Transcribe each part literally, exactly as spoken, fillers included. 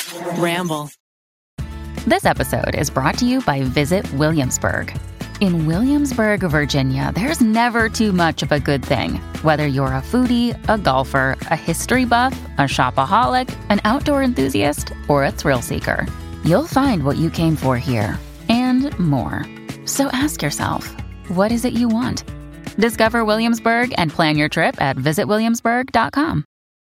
Ramble. This episode is brought to you by Visit Williamsburg. In Williamsburg, Virginia, there's never too much of a good thing. Whether you're a foodie, a golfer, a history buff, a shopaholic, an outdoor enthusiast, or a thrill seeker, you'll find what you came for here and more. So ask yourself, what is it you want? Discover Williamsburg and plan your trip at visit williamsburg dot com.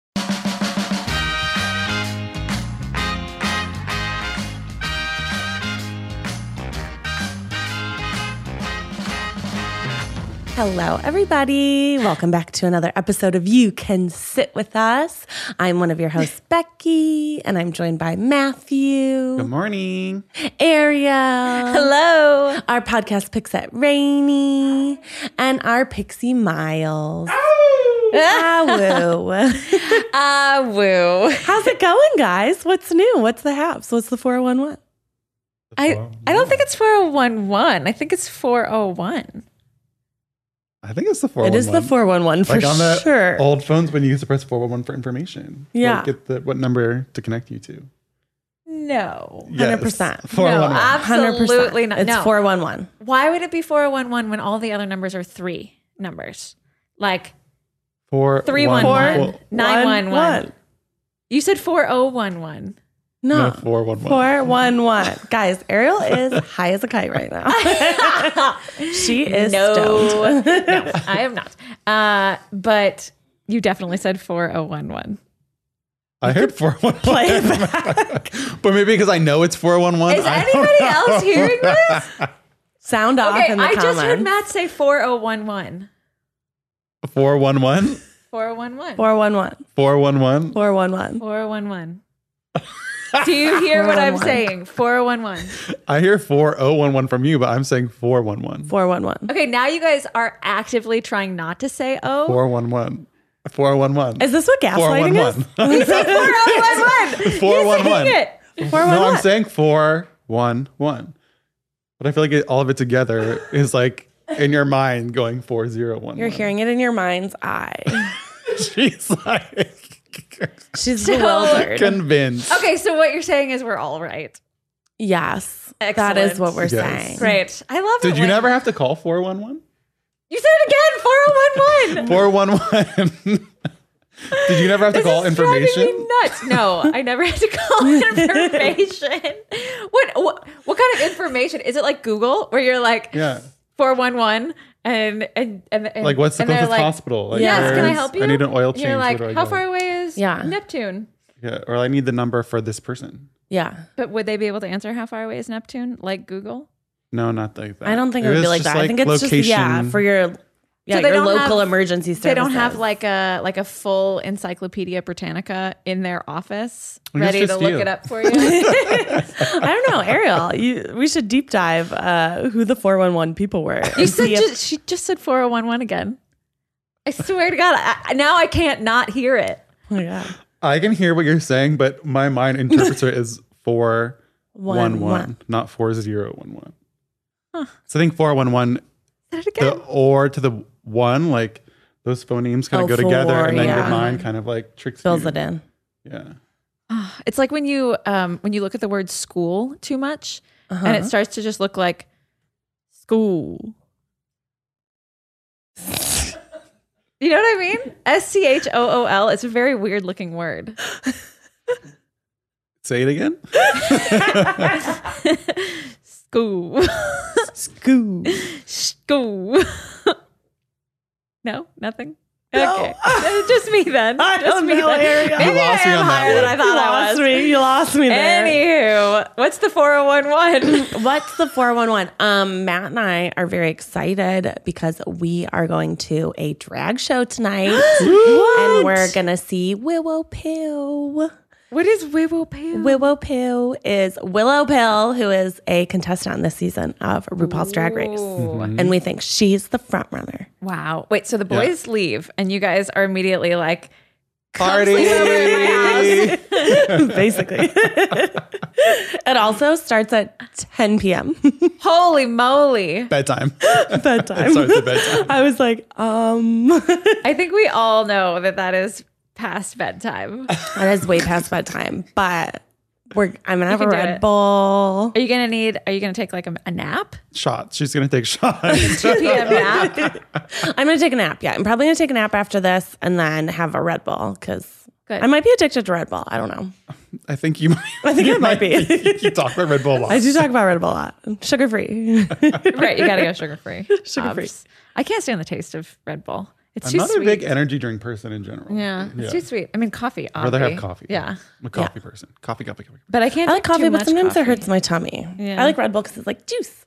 Hello, everybody. Welcome back to another episode of You Can Sit With Us. I'm one of your hosts, Becky, and I'm joined by Matthew. Good morning. Ariel. Hello. Our podcast picks at Rainy, and our Pixie Miles. Ah, woo. Ah, woo. How's it going, guys? What's new? What's the haps? What's the four one one? I, I don't think it's four oh one one. I think it's four oh one. I think it's the four one It one. is the four one one for like on the sure. old phones when you used to press four one one for information. Yeah. Like get the what number to connect you to. No. one hundred percent. four one one. No, absolutely not. It's No. four one one. Why would it be four oh one one when all the other numbers are three numbers? Like Four three one one, nine one one. You said four oh one one. No, No, four one one. four one one. Guys, Ariel is high as a kite right now. She is No, stoned. no, I am not. Uh, but you definitely said four oh one one. I heard four one one. Play it back. But maybe because I know it's four one one. Is anybody else hearing this? Sound off Okay, in the I comments. just heard Matt say four oh one one. four one one? four oh one one. four one one. four one one? four one one. four oh one one. Do you hear what I'm saying? four oh one one. I hear four oh one one from you, but I'm saying four one one. four one one. Okay, now you guys are actively trying not to say oh. four one one. four one one. Is this what gaslighting is? You said four oh one one. four one one. You're saying it. four one one. No, I'm saying four one one. But I feel like it, all of it together is like in your mind going four zero one. You're hearing it in your mind's eye. She's like She's So- bewildered. convinced. Okay, so what you're saying is we're all right. Yes. That Excellent. is what we're Yes. saying. Great. I love it. Did you when- never have to call four one one? You said it again. four oh one one. four one one. Did you never have to This call is driving information? me nuts. No, I never had to call information. What, what what kind of information? Is it like Google where you're like Yeah. four one one and and and, and Like, what's the and they're closest like, hospital? Like, Yes, can I where's- help you? I need an oil change. You're like, Where do I how go? far away is Yeah. Neptune? Yeah, or I need the number for this person. Yeah. But would they be able to answer how far away is Neptune like Google? No, not like that. I don't think it would be was like just that. I think it's just, yeah, location. for your, yeah, So they your don't local have- emergency services. They don't have like a like a full Encyclopedia Britannica in their office I guess ready to just look you. it up for you. I don't know, Ariel. You, we should deep dive uh, who the four one one people were. You and said see if- just, she just said four oh one one again. I swear to God, I, now I can't not hear it. oh my God. I can hear what you're saying, but my mind interprets it as four one One, one, one. not four zero one one. Huh. So I think four one one, Said it again. the or to the one, like those phonemes kind Oh, of go together, four, and then yeah. your mind kind of like tricks Fills you. it in. Yeah. It's like when you um when you look at the word school too much, Uh-huh. and it starts to just look like school. You know what I mean? S C H O O L. It's a very weird looking word. Say it again. School. School. School. No, nothing. No. Okay, just me then. I Just don't me know, then. Ariel. Maybe You lost I me am on that higher than one. I You thought I lost was. me. You lost me there. Anywho, what's the four oh one one? What's the four one one? Um, Matt and I are very excited because we are going to a drag show tonight. And we're going to see Willow Pill. What is Willow Pill? Willow Pill is Willow Pill, who is a contestant on this season of RuPaul's Drag Race. And we think she's the front runner. Wow. Wait, so the boys leave and you guys are immediately like, Party. Basically. It also starts at ten p.m. holy moly. Bedtime. bedtime. It starts at bedtime. I was like, um, I think we all know that that is past bedtime. that is way past bedtime, but We're I'm gonna have a can do Red it. Bull. Are you gonna need? Are you gonna take like a, a nap? Shots. She's gonna take shots. two p.m. nap. I'm gonna take a nap. Yeah, I'm probably gonna take a nap after this and then have a Red Bull because Good. I might be addicted to Red Bull. I don't know. I think you. Might, I think you I might be. You talk about Red Bull a lot. I do talk about Red Bull a lot. Sugar free. Right, you gotta go sugar free. Sugar free. I can't stand the taste of Red Bull. It's I'm too not sweet. a big energy drink person in general. yeah, it's Yeah. too sweet. I mean, coffee. I'd rather obvi. have coffee. Yeah, I'm a coffee person. Coffee, coffee, coffee. but I can't. I like drink too coffee, but much sometimes coffee. it hurts my tummy. Yeah. I like Red Bull because it's like juice.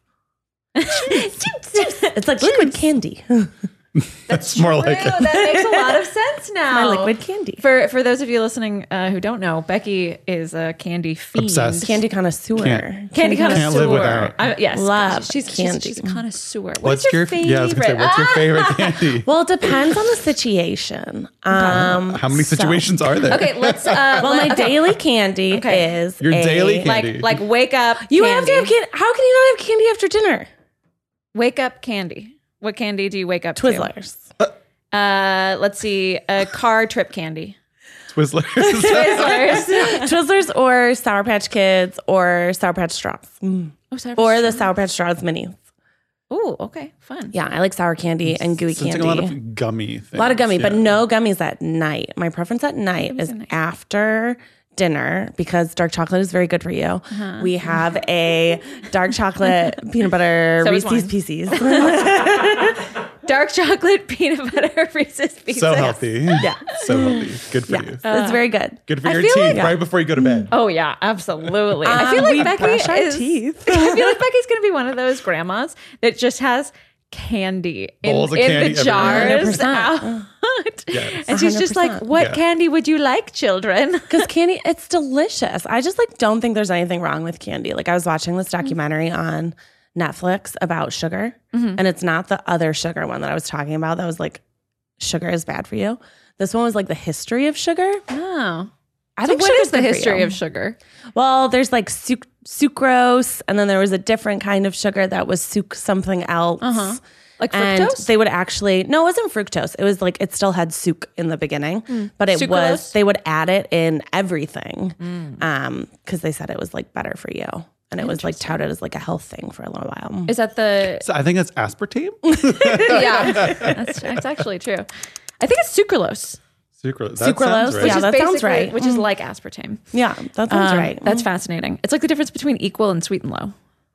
It's like liquid candy. That's more like True, it. that makes a lot of sense now. My liquid candy. For for those of you listening uh, who don't know, Becky is a candy fiend. Obsessed. Candy connoisseur. Can't- Candy connoisseur. Can't live without. I, yes, Love she's, candy. She's, she's a connoisseur. What's, What's your, your favorite? yeah? I was gonna say, what's your Ah! favorite candy? Well, it depends on the situation. Um, How many so- situations are there? Okay, let's. Uh, Well, my let- okay. daily candy Okay. is Your a- daily candy. like like wake up. You candy. have to have candy. How can you not have candy after dinner? wake up candy. What candy do you wake up Twizzlers. to? Uh, let's see, a car trip candy. Twizzlers. Twizzlers. Twizzlers or Sour Patch Kids or Sour Patch Straws. Mm. Oh, sorry. Or the Sour Patch Straws minis. Oh, okay, fun. Yeah, I like sour candy and gooey Sensing candy. a lot of gummy things. A lot of gummy, but yeah. no gummies at night. My preference at night is at night? after dinner because dark chocolate is very good for you. Uh-huh. We have a dark chocolate peanut butter So is Reese's wine. Pieces. Dark chocolate peanut butter Reese's Pieces. So healthy. Yeah. So healthy. Good for Yeah, you. it's very good. Good for I your feel teeth like- right before you go to bed. Oh yeah, absolutely. I feel Um, like we Becky brush our is. teeth. I feel like Becky's gonna be one of those grandmas that just has candy in, Bowls of in candy the everywhere. jars one hundred percent. out. Yes. And she's just like, one hundred percent. "What Yeah. candy would you like, children?" Because candy, it's delicious. I just like don't think there's anything wrong with candy. Like I was watching this documentary on Netflix about sugar, and it's not the other sugar one that I was talking about. That was like sugar is bad for you. This one was like the history of sugar. Oh, I so think what sugar's is the good for history you. of sugar? Well, there's like suc- sucrose, and then there was a different kind of sugar that was suc something else. Uh-huh. Like And fructose? they would actually no, it wasn't fructose. It was like it still had suc in the beginning, but it Sucralose? was they would add it in everything, um, because they said it was like better for you, and it was like touted as like a health thing for a little while. Is that the? So I think it's aspartame. yeah, that's, that's actually true. I think it's sucralose. Sucralose. That Sucralose, sounds right. yeah. which is that sounds basically- right. Which is like aspartame. Yeah, that sounds Um, right. That's fascinating. It's like the difference between equal and sweet and low.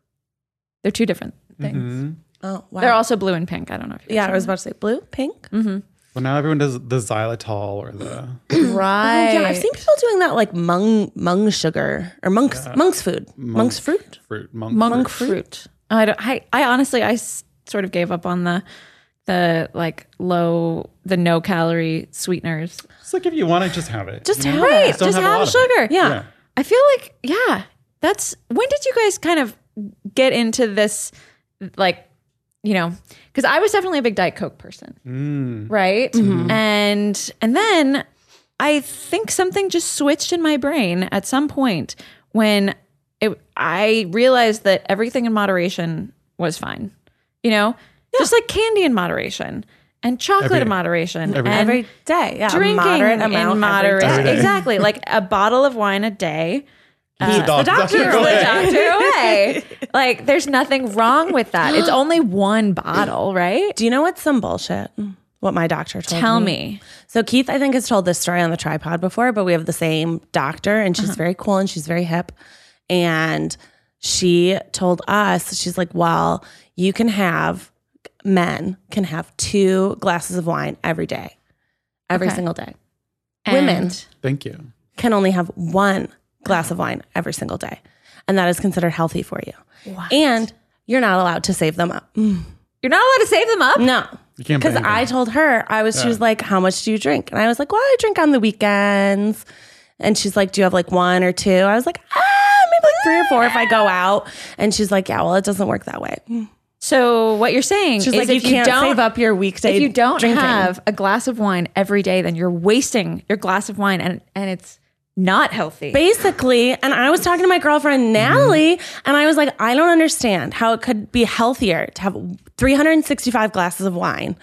They're two different things. Mm-hmm. oh wow. They're also blue and pink. I don't know if you yeah, I was about to say blue, pink. Well, now everyone does the xylitol or the. right. Yeah, I've seen people doing that like mung mung sugar or monk's monk's food, monk's fruit. Fruit. Monk, monk fruit. fruit. I don't. I, I honestly, I s- sort of gave up on the the like low, the no calorie sweeteners. It's like if you want it, just have it. Just you know? have Right. it. don't Just have a have, lot of it. sugar. Yeah. Yeah. I feel like, yeah, that's when did you guys kind of get into this, like, you know, because I was definitely a big Diet Coke person, Mm. right? And and then I think something just switched in my brain at some point when it, I realized that everything in moderation was fine, you know, just like candy in moderation and chocolate Every- in moderation every- and Every day, yeah, a drinking moderate amount in every moderation. day. Every day. Exactly, like a bottle of wine a day. Keeps the, the doc- doctor doctor away. The away. doctor away. Like, there's nothing wrong with that. It's only one bottle, right? Do you know what's some bullshit? What my doctor told Tell me. me. So Keith, I think, has told this story on the tripod before, but we have the same doctor, and she's Uh-huh. very cool and she's very hip. And she told us, she's like, well, you can have, men can have two glasses of wine every day, every Okay. single day. Women And- Thank you. can only have one glass of wine every single day. And that is considered healthy for you. What? And you're not allowed to save them up. You're not allowed to save them up? No. You can't Because bank I them. told her, I was, she was like, how much do you drink? And I was like, well, I drink on the weekends. And she's like, do you have like one or two? I was like, ah, maybe like three or four if I go out. And she's like, yeah, well, it doesn't work that way. So what you're saying She's is like, if you can't don't, save up your weekday if you don't drinking. have a glass of wine every day, then you're wasting your glass of wine and, and it's not healthy. Basically, and I was talking to my girlfriend Natalie, Mm-hmm. and I was like, I don't understand how it could be healthier to have three hundred sixty-five glasses of wine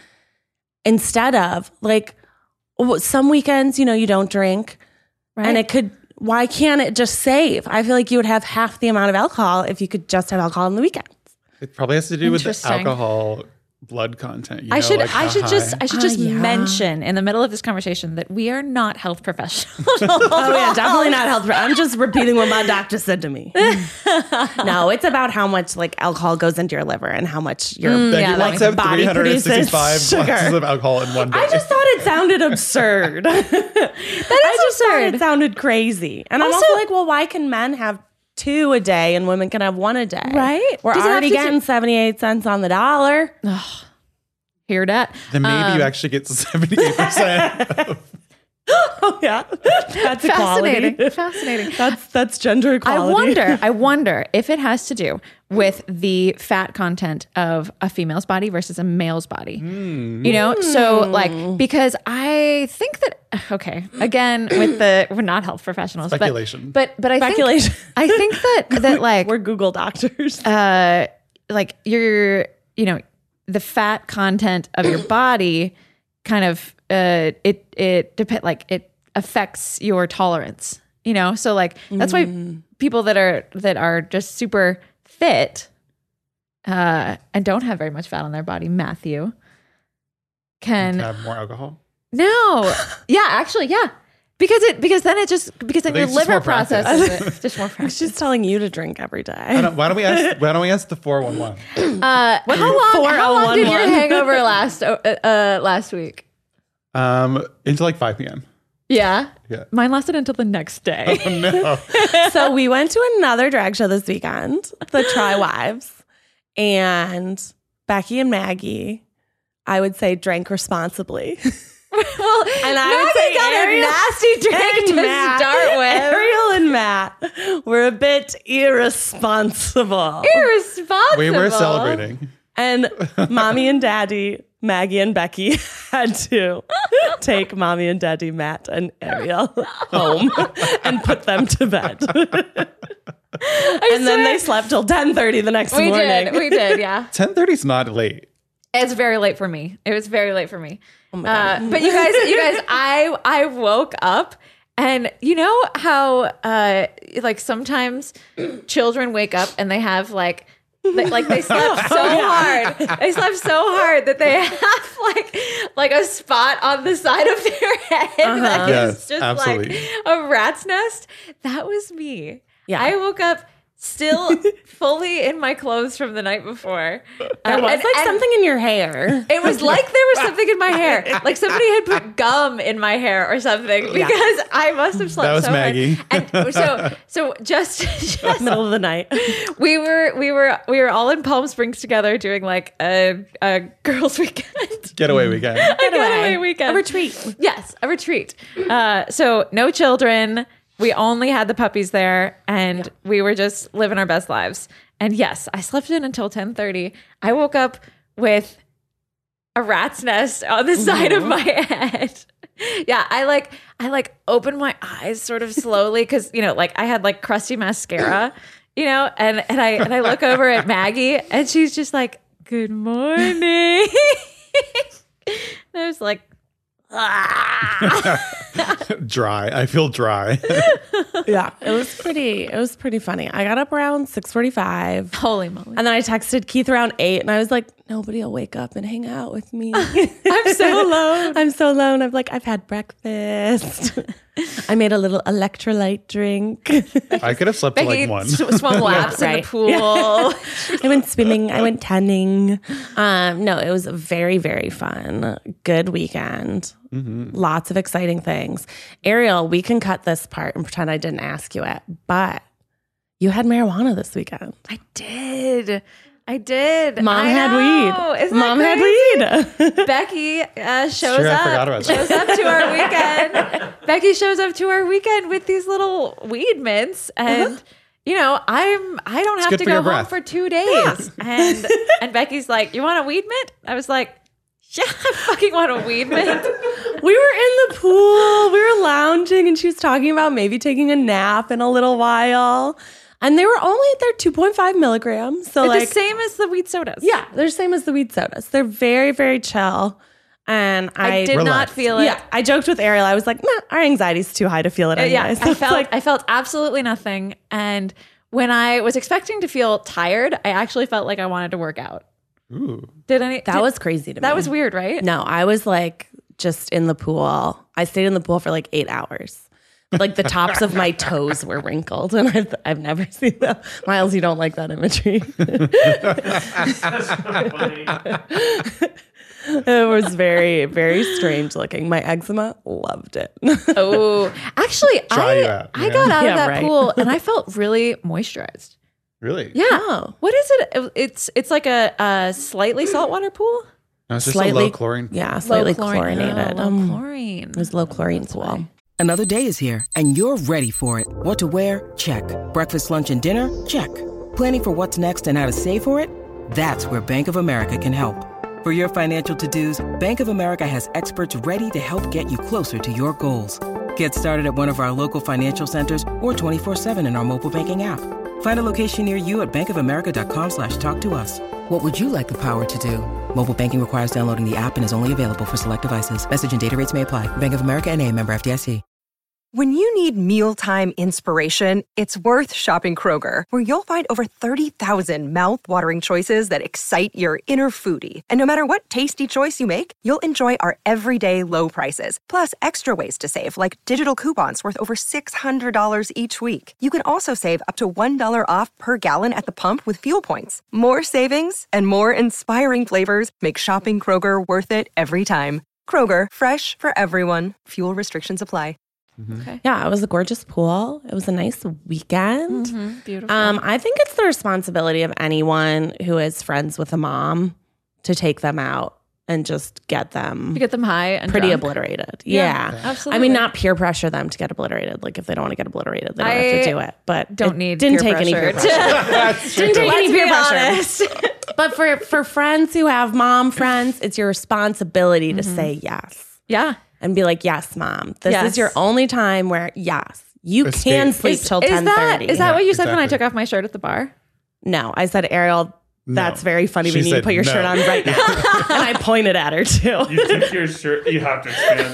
instead of like w- some weekends, you know, you don't drink, Right. and it could why can't it just save? I feel like you would have half the amount of alcohol if you could just have alcohol on the weekends. It probably has to do with the Interesting. alcohol blood content. You I know, should like I how should just high. I should Ah, just yeah. mention in the middle of this conversation that we are not health professionals. Oh yeah, definitely not health. I'm just repeating what my doctor said to me. No, it's about how much like alcohol goes into your liver and how much your Becky yeah, that wants makes to have body three hundred sixty-five produces sugar. glasses of alcohol in one day. I just thought it sounded absurd. that is I just thought absurd. it sounded crazy. And I'm Also- also like, well, why can men have two a day and women can have one a day? Right? We're Does it have already to do- getting seventy-eight cents on the dollar. Hear that? then maybe Um, you actually get seventy-eight percent. Oh yeah, that's Fascinating. equality. Fascinating. That's that's gender I equality. wonder, I wonder if it has to do with the fat content of a female's body versus a male's body. You know? So like because I think that okay, again with the we're not health professionals, but- Speculation. But but, I Speculation. think I think that that like We're Google doctors. uh like your you know the fat content of your body kind of uh it it depend like it affects your tolerance, you know, so like that's why people that are that are just super fit uh and don't have very much fat on their body, Matthew, can have more alcohol. no yeah actually yeah because it because then it just because then I your think it's just liver more practice. processes it. It's just more practice. She's telling you to drink every Why day. don't, why don't we ask? Why don't we ask the four one one? Uh, how long? How long did your hangover last? Uh, uh, last week? Um, until like five p.m. Yeah, Yeah. mine lasted until the next day. Oh no. So we went to another drag show this weekend, the Try Wives, and Becky and Maggie, I would say, drank responsibly. Well, And I would Maggie say got Ariel a nasty drink and to Matt- start with. Ariel and Matt were a bit irresponsible. Irresponsible. We were celebrating. And mommy and daddy, Maggie and Becky, had to take mommy and daddy, Matt and Ariel, home and put them to bed. And then they slept till ten thirty the next We morning. did. We did. Yeah. Ten thirty is not late. It's very late for me. It was very late for me. Oh my God. Uh, but you guys, you guys, I I woke up and you know how uh like sometimes children wake up and they have like they, like they slept so hard. They slept so hard that they have like like a spot on the side of their head that Yes, is just absolutely. like a rat's nest. That was me. Yeah. I woke up still fully in my clothes from the night before. There Uh, was and- like and- something in your hair. it was like there was something in my hair, like somebody had put gum in my hair or something, because I must have slept That was so Maggie. hard. And so, so just, just Middle of the night. we were, we were, we were all in Palm Springs together doing like a, a girls' weekend, Getaway weekend. a getaway weekend, A retreat. Yes, a retreat. Uh, so no children. We only had the puppies there, and we were just living our best lives. And yes, I slept in until ten thirty. I woke up with a rat's nest on the side of my head. Yeah, I like I like opened my eyes sort of slowly because you know, like I had like crusty mascara, you know, and and I and I look over at Maggie, and she's just like, "Good morning." And I was like, Dry. I feel dry. Yeah, it was pretty. It was pretty funny. I got up around six forty-five, "Holy moly!" and then I texted Keith around eight, and I was like, "Nobody will wake up and hang out with me. I'm so alone. I'm so alone." I'm like, "I've had breakfast. I made a little electrolyte drink. I could have slept till Becky like one. sw- swung laps in right. the pool. I went swimming. I went tanning. Um, no, it was very, very fun. Good weekend. Lots of exciting things. Ariel, we can cut this part and pretend I didn't ask you it, but you had marijuana this weekend. I did. I did. Mom I had know. weed. Isn't Mom that had crazy? weed. Becky uh, shows Sure, I up. forgot about that. shows up to our weekend. Becky shows up to our weekend with these little weed mints, and you know, I'm I don't have good to for go your home breath. for two days. And and Becky's like, "You want a weed mint?" I was like, "Yeah, I fucking want a weed mint." We were in the pool. We were lounging, and she was talking about maybe taking a nap in a little while. And they were only they're two point five milligrams. So It's like the same as the weed sodas. yeah, they're the same as the weed sodas. They're very, very chill. And I, I did not Relax. feel it. yeah, I joked with Ariel. I was like, nah, our anxiety's too high to feel it Uh, anyway. yeah, So I it's felt like, I felt absolutely nothing. And when I was expecting to feel tired, I actually felt like I wanted to work out. Ooh. Did any that did- was crazy to me. that was weird, right? No, I was like just in the pool. I stayed in the pool for like eight hours. Like the tops of my toes were wrinkled, and I've, I've never seen that. Miles, you don't like that imagery. It was very, very strange looking. My eczema loved it. Oh, actually, Dry I you out, I yeah. got out Yeah, of that right. pool and I felt really moisturized. Really? Yeah. Oh. What is it? It- It's it's like a, a slightly saltwater pool. No, it's just Slightly- a low chlorine. Yeah, slightly Low chlorine. chlorinated. Oh, low Um, chlorine. it was low chlorine pool. Another day is here, and you're ready for it. What to wear? Check. Breakfast, lunch, and dinner? Check. Planning for what's next and how to save for it? That's where Bank of America can help. For your financial to-dos, Bank of America has experts ready to help get you closer to your goals. Get started at one of our local financial centers or twenty-four seven in our mobile banking app. Find a location near you at bankofamerica.com slash talk to us. What would you like the power to do? Mobile banking requires downloading the app and is only available for select devices. Message and data rates may apply. Bank of America N A, member F D I C. When you need mealtime inspiration, it's worth shopping Kroger, where you'll find over thirty thousand mouth-watering choices that excite your inner foodie. And no matter what tasty choice you make, you'll enjoy our everyday low prices, plus extra ways to save, like digital coupons worth over six hundred dollars each week. You can also save up to one dollar off per gallon at the pump with fuel points. More savings and more inspiring flavors make shopping Kroger worth it every time. Kroger, fresh for everyone. Fuel restrictions apply. Yeah, it was a gorgeous pool. It was a nice weekend. Mhm, beautiful. Um, I think it's the responsibility of anyone who is friends with a mom to take them out and just get them to get them high and pretty drunk. obliterated. Yeah, Yeah, absolutely. I mean, not peer pressure them to get obliterated. Like if they don't want to get obliterated, they don't have I to do it. But Don't it need didn't peer take any peer pressure. pressure. Didn't take any Let's peer be pressure. honest. But for for friends who have mom friends, it's your responsibility to say yes Yeah. and be like, "Yes, mom. This Yes. is your only time where yes, you Escape. can sleep Is, till is ten that thirty." is that what you said when I exactly. took off my shirt at the bar? No, I said, Ariel, that's very funny. She We need to said put your no. shirt on right now. And I pointed at her too. You took your shirt. You have to expand.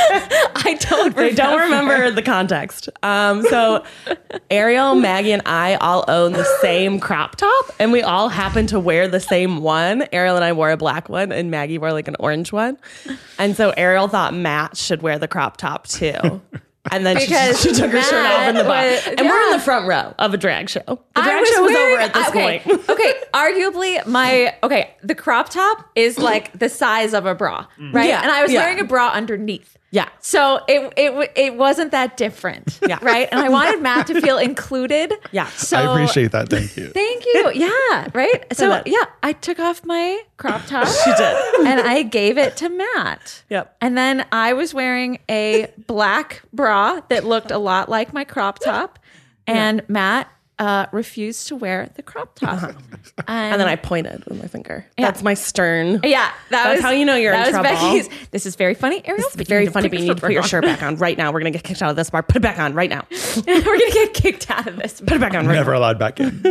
I don't. They don't remember the context. Um, so Ariel, Maggie, and I all own the same crop top, and we all happen to wear the same one. Ariel and I wore a black one, and Maggie wore like an orange one. And so Ariel thought Matt should wear the crop top too. And then she, Because she took her shirt off in the bar. Matt was- And we're in yeah. the front row of a drag show. The I drag show was wearing- over at this okay, point. okay, arguably my okay, the crop top is like the size of a bra, right? Yeah, and I was yeah. wearing a bra underneath. Yeah. So it it w- it wasn't that different, Yeah. right? And I wanted Matt to feel included. Yeah. So I appreciate that. Thank you. Thank you. Yeah, right. So that- yeah, I took off my crop top. She did. And I gave it to Matt. Yep. And then I was wearing a black bra that looked a lot like my crop top. And Matt uh, refused to wear the crop top. Uh-huh. And then I pointed with my finger. Yeah. That's my stern. Yeah, that That's was how you know you're that in was trouble. Becky's. This is very funny, Ariel. It's very funny, but you need to put your on. shirt back on right now. We're going to get kicked out of this bar. Put it back on right now. We're gonna get kicked out of this. Put it back on right Never now. allowed back in.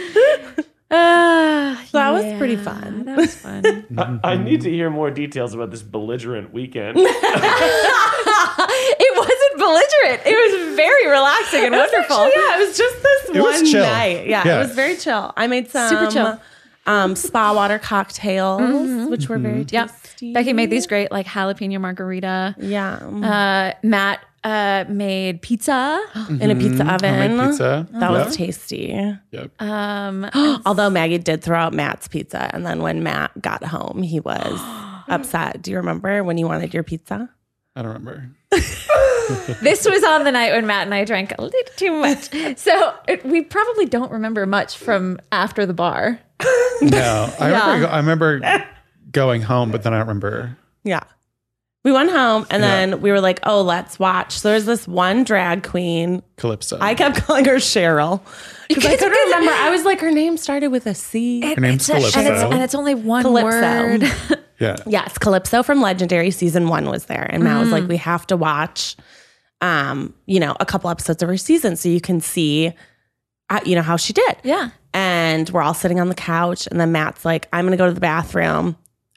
Uh, So that was yeah, pretty fun. That was fun. I, I need to hear more details about this belligerent weekend. It wasn't belligerent. It was very relaxing and wonderful. Actually, yeah, it was just this It was one chill. night. Yeah, Yeah. it was very chill. I made some Super chill. Um, spa water cocktails, which were very Yep. tasty. Becky made these great like jalapeno margarita. Yeah, Uh, Matt uh, made pizza. in a pizza oven. Homemade pizza. That Yep. was tasty. Yep. Um, Although Maggie did throw out Matt's pizza, and then when Matt got home, he was upset. Do you remember when you wanted your pizza? I don't remember. this was on the night when Matt and I drank a little too much. So it, we probably don't remember much from after the bar. No, I Yeah. remember. I remember going home, but then I don't remember. Yeah. We went home and Yeah. then we were like, oh, let's watch. So there's this one drag queen. Calypso. I kept calling her Cheryl because I It's couldn't because- remember. I was like, her name started with a C. It- name's it's a- and, it's, Calypso. and it's only one Calypso. word. yeah. Yes, Calypso from Legendary season one was there. And Matt was like, we have to watch, um, you know, a couple episodes of her season so you can see, uh, you know, how she did. Yeah. And we're all sitting on the couch. And then Matt's like, I'm going to go to the bathroom.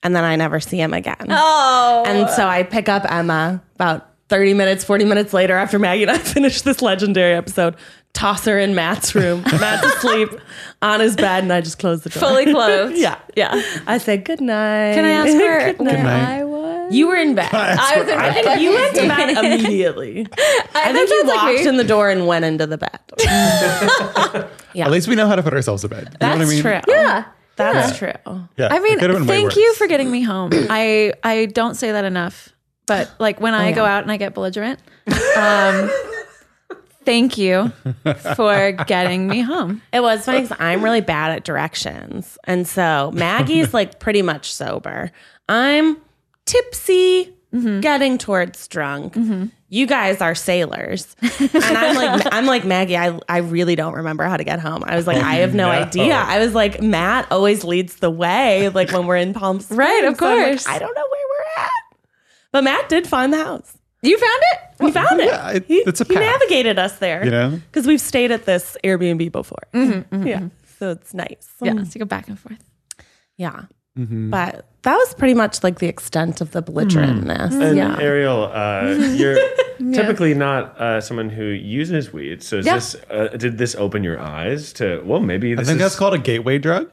and then I never see him again. Oh. And so I pick up Emma about thirty minutes, forty minutes later after Maggie and I finish this legendary episode, toss her in Matt's room. Matt's asleep on his bed, and I just close the door. Fully clothed. Yeah. Yeah. I say, good night. Can I ask her Good night. where night. I was? You were in bed. I was in bed. You went to bed immediately. I, think you sounds like walked me. in the door and went into the bed. At least we know how to put ourselves to bed. You That's know what I mean? true. Yeah. That's true. Yeah, I mean, it could've been way thank worse. you for getting me home. I I don't say that enough, but like when I yeah. go out and I get belligerent, um, thank you for getting me home. It was funny because I'm really bad at directions. And so Maggie's like pretty much sober. I'm tipsy, getting towards drunk. You guys are sailors. And I'm like, I'm like, Maggie, I, I really don't remember how to get home. I was like, I have no, No. idea. I was like, Matt always leads the way, like when we're in Palm Springs. Right, of So I'm like, course. I don't know where we're at. But Matt did find the house. You found it? We found it. yeah, it- he, it's a he path. navigated us there. You know? Because we've stayed at this Airbnb before. Yeah. So it's nice. Yeah. So you go back and forth. Yeah. Mm-hmm. But that was pretty much like the extent of the belligerentness. And Yeah. Ariel, uh, you're typically not uh, someone who uses weed. So is Yeah. this uh, did this open your eyes to, well, maybe I this think is... that's called a gateway drug.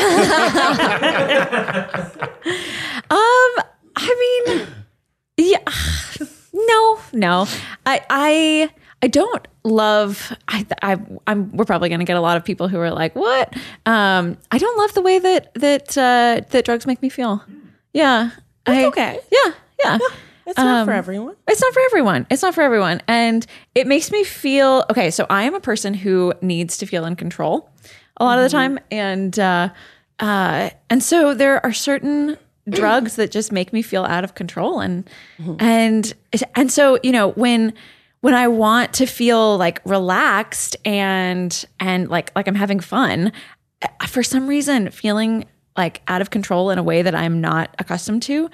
Um, I mean, yeah, no, no, I, I, I don't love. I, I, I'm. We're probably going to get a lot of people who are like, "What?" Um, I don't love the way that that uh, that drugs make me feel. Yeah, That's I- okay. Yeah, yeah. It's not Um, for everyone. It's not for everyone. It's not for everyone. And it makes me feel okay. So I am a person who needs to feel in control a lot of the time. And, uh, uh, and so there are certain drugs that just make me feel out of control. And, and, and so, you know, when, when I want to feel like relaxed and, and like, like I'm having fun, for some reason, feeling like out of control in a way that I'm not accustomed to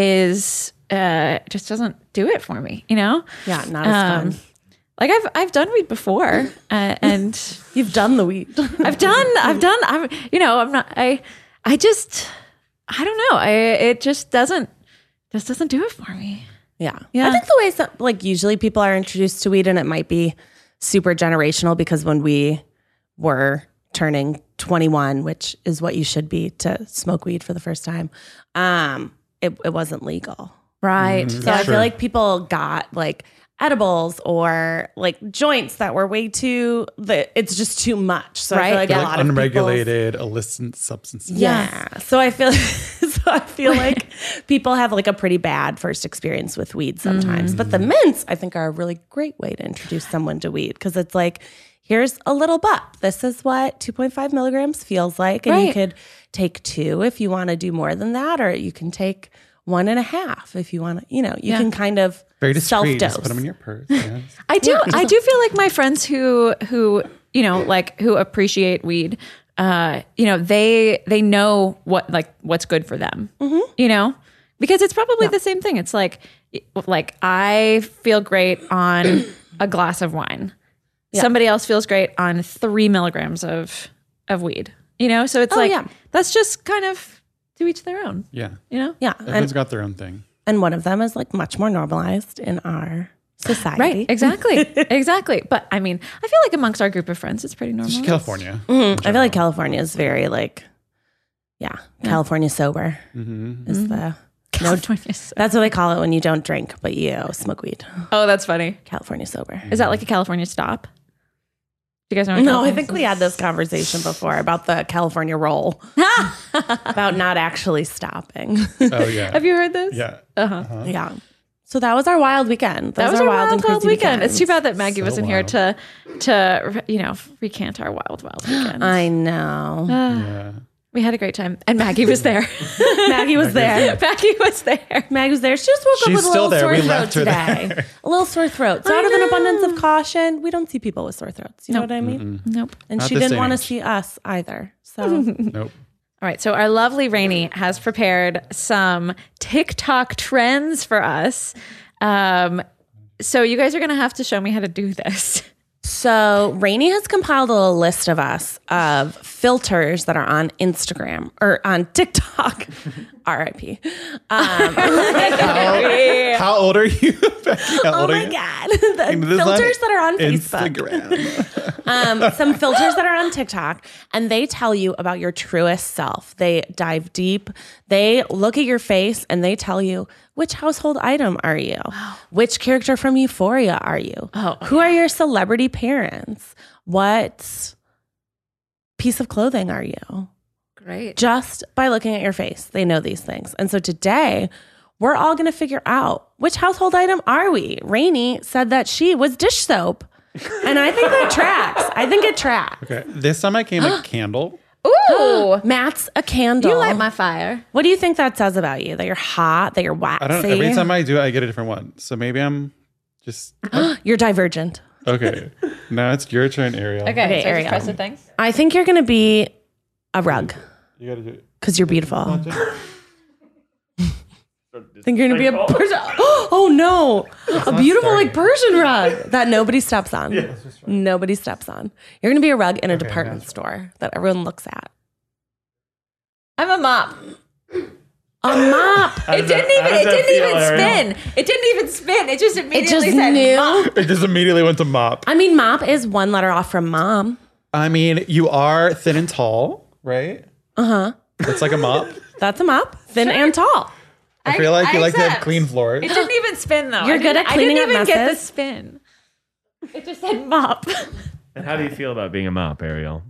is, uh, just doesn't do it for me, you know? Yeah, not as Um, fun. Like I've, I've done weed before uh, and You've done the weed. I've done, I've done, I'm, you know, I'm not, I, I just, I don't know. I, it just doesn't, just doesn't do it for me. Yeah. Yeah. I think the ways that like usually people are introduced to weed, and it might be super generational because when we were turning twenty-one, which is what you should be to smoke weed for the first time, um, it, it wasn't legal. Right. So I Sure. feel like people got like edibles or like joints that were way too, the, it's just too much. So I Right, feel like yeah. a Like lot of people's- unregulated illicit substances. Yeah. So I feel so I feel like people have like a pretty bad first experience with weed sometimes. But the mints, I think, are a really great way to introduce someone to weed because it's like, here's a little bup. This is what two point five milligrams feels like. And you Right. could take two if you want to do more than that, or you can take one and a half if you want to, you know, you Yeah. can kind of Very discreet. self-dose. Just put them in your purse. Yeah. I do. I do feel like my friends who who you know like who appreciate weed, uh, you know, they they know what like what's good for them. You know, because it's probably the same thing. It's like like I feel great on a glass of wine. Somebody else feels great on three milligrams of of weed. You know, so it's Oh, like yeah. that's just kind of to each their own. Yeah. You know, Yeah. Everyone's And, got their own thing. and one of them is like much more normalized in our society. right? Exactly, exactly. But I mean, I feel like amongst our group of friends, it's pretty normal. It's just California. Mhm. I feel like California is very like, yeah, California sober is the, California. that's what they call it when you don't drink, but you smoke weed. Oh, that's funny. California sober. Is that like a California stop? Do you guys know? What No, I California think we stop had this conversation before about the California roll, about not actually stopping. Oh, yeah. Have you heard this? Yeah. Yeah. So that was our wild weekend. That Those was are our wild, and wild crazy weekend. It's too weekends. bad that Maggie So wasn't here wild. to, to you know, recant our wild, wild weekend. I know. Yeah. we had a great time, and Maggie was there. Maggie was there. Maggie was there. Maggie was there. She just woke She's up with a still little there. sore We throat left her today. there. A little sore throat. So I out of an know. abundance of caution, we don't see people with sore throats. You know what I mean? Nope. And Not she this didn't day want to and age. see us either. So Nope. All right, so our lovely Rainey has prepared some TikTok trends for us. Um, so you guys are going to have to show me how to do this. So Rainey has compiled a list of us of filters that are on Instagram or on TikTok R I P Um, How, how old are you, Becky? How oh old are my you? God. The filters that are on Facebook. Instagram. um, some filters that are on TikTok, and they tell you about your truest self. They dive deep. They look at your face and they tell you, which household item are you? Which character from Euphoria are you? Oh, Who are your celebrity parents? What piece of clothing are you? Great. Just by looking at your face, they know these things. And so today, we're all going to figure out which household item are we? Rainey said that she was dish soap. And I think that tracks. I think it tracks. Okay. This time I came a candle. Ooh. Matt's a candle. You light my fire. What do you think that says about you? That you're hot, that you're waxy? I don't know. Every time I do it, I get a different one. So maybe I'm just You're divergent. okay. Now it's your turn, Ariel. Okay, Okay, so Ariel. just press the thing. I think you're going to be a rug You gotta do it. because you're beautiful. I think you're going to be a Persian. Oh, no. A beautiful, like, Persian rug that nobody steps on. Yeah, that's just right. Nobody steps on. You're going to be a rug in a Okay, department that's store that everyone looks at. I'm a mop. A mop. How It does didn't that- even. how does It that didn't feel, even Ariel? spin. It didn't even spin. It just It immediately just said knew. mop. It just immediately went to mop. I mean, mop is one letter off from mom. I mean, you are thin and tall, right? Uh-huh. That's like a mop. That's a mop. Thin and tall. I feel like I you like to have accept. clean floors. It didn't even spin though. You're I good didn't- at cleaning I up didn't even get the messes? spin. It just said mop. And how do you feel about being a mop, Ariel?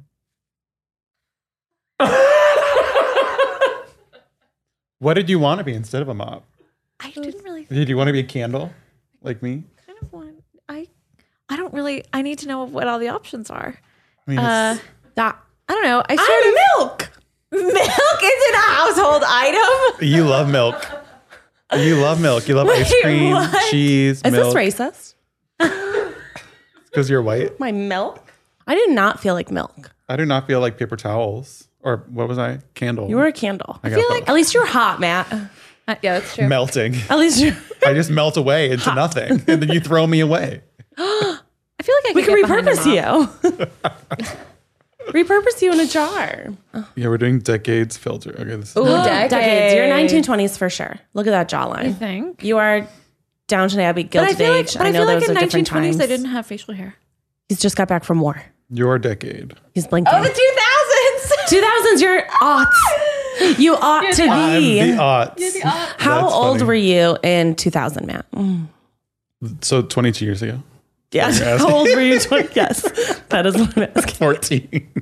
What did you want to be instead of a mop? I didn't really Did you want to be a candle like me? kind of want. I. I don't really. I need to know what all the options are. I mean, Uh, it's, That. I don't know. I sort I'm of milk. milk isn't a household item. you love milk. You love milk. You love ice Wait, cream, what? cheese, Is milk. this racist? Because you're white. My milk? I do not feel like milk. I do not feel like paper towels. Or what was I? Candle. You were a candle. I I got feel both. like at least you're hot, Matt. Uh, yeah, that's true. melting. At least you're. I just melt away into nothing, and then you throw me away. I feel like I We could can get behind a repurpose mop. you. Repurpose you in a jar. Yeah, we're doing decades filter. Okay, this is Ooh, decades. Decades. You're nineteen twenties for sure. Look at that I jawline. think. You are Downton Abbey, But I Gilded feel like, Age. but I I know feel like those in are nineteen different twenties times. they didn't have facial hair. He's just got back from war. your decade. He's blinking. Oh, the two thousands. two thousands, you're aughts. You ought to I'm be. the aughts. How That's old funny. were you in two thousand, Matt? Mm. So twenty-two years ago. Yes. You're asking. How old were you? twenty Yes. That is what I'm asking. fourteen.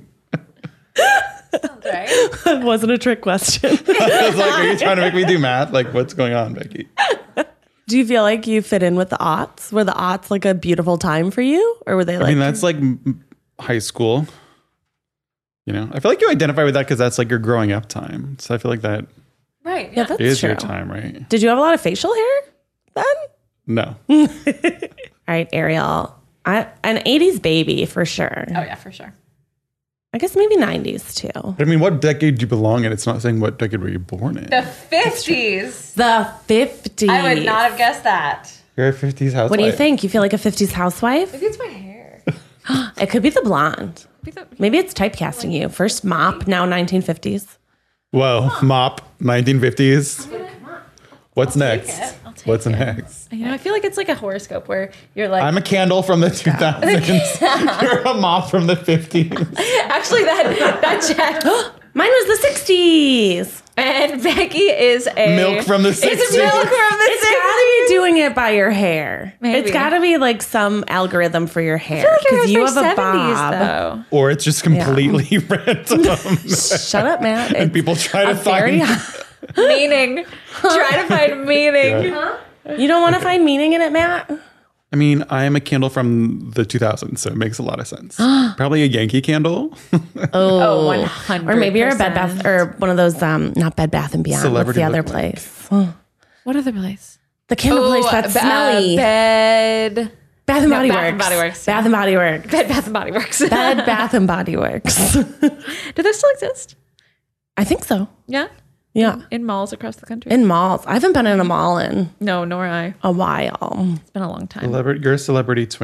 Right? That wasn't a trick question. I was like, are you trying to make me do math? Like, what's going on, Becky? Do you feel like you fit in with the aughts? Were the aughts like a beautiful time for you? Or were they like, I mean, that's like m- high school. You know, I feel like you identify with that because that's like your growing up time. So I feel like that Right. yeah, that's is true. your time, right? Did you have a lot of facial hair then? No. All right, Ariel. I, an eighties baby for sure. Oh yeah, for sure. I guess maybe nineties too. But I mean, what decade do you belong in? It's not saying what decade were you born in. The fifties. The fifties. I would not have guessed that. You're a fifties housewife. What do you think? You feel like a fifties housewife? Maybe it's my hair. It could be the blonde. Maybe the- Maybe it's typecasting you. First mop, now nineteen fifties. Whoa, mop, nineteen fifties. What's next? it. I'll take What's it. next? You know, I feel like it's like a horoscope where you're like, I'm a candle from the two thousands. You're a mop from the fifties. actually that that checks. Mine was the sixties. And Becky is a Milk from the It's sixties. milk from the It's gotta be doing it by your hair. Maybe. It's gotta be like some algorithm for your hair. I feel like you your have hair's a very seventies bob. though. Or it's just completely random. Shut up, man. And people try to a very find. Meaning. Try to find meaning. Yeah. You don't want to find meaning in it, Matt? I mean, I am a candle from the two thousands, so it makes a lot of sense. Probably a Yankee candle. Oh, one hundred. Or maybe you're a Bed Bath or one of those um not Bed Bath and Beyond. Celebrity What's the other look like. place? What other place? The candle place that's ba- smelly. bed. Bath and no, Body Bath Works. and Body Works, Bath and Body Works. Bed Bath and Body Works. Bed Bath and Body Works. Do those still exist? I think so. Yeah. Yeah. In malls across the country. In malls. I haven't been in a mall in no, nor I. a while. It's been a long time. Celebrity, you're a celebrity twin.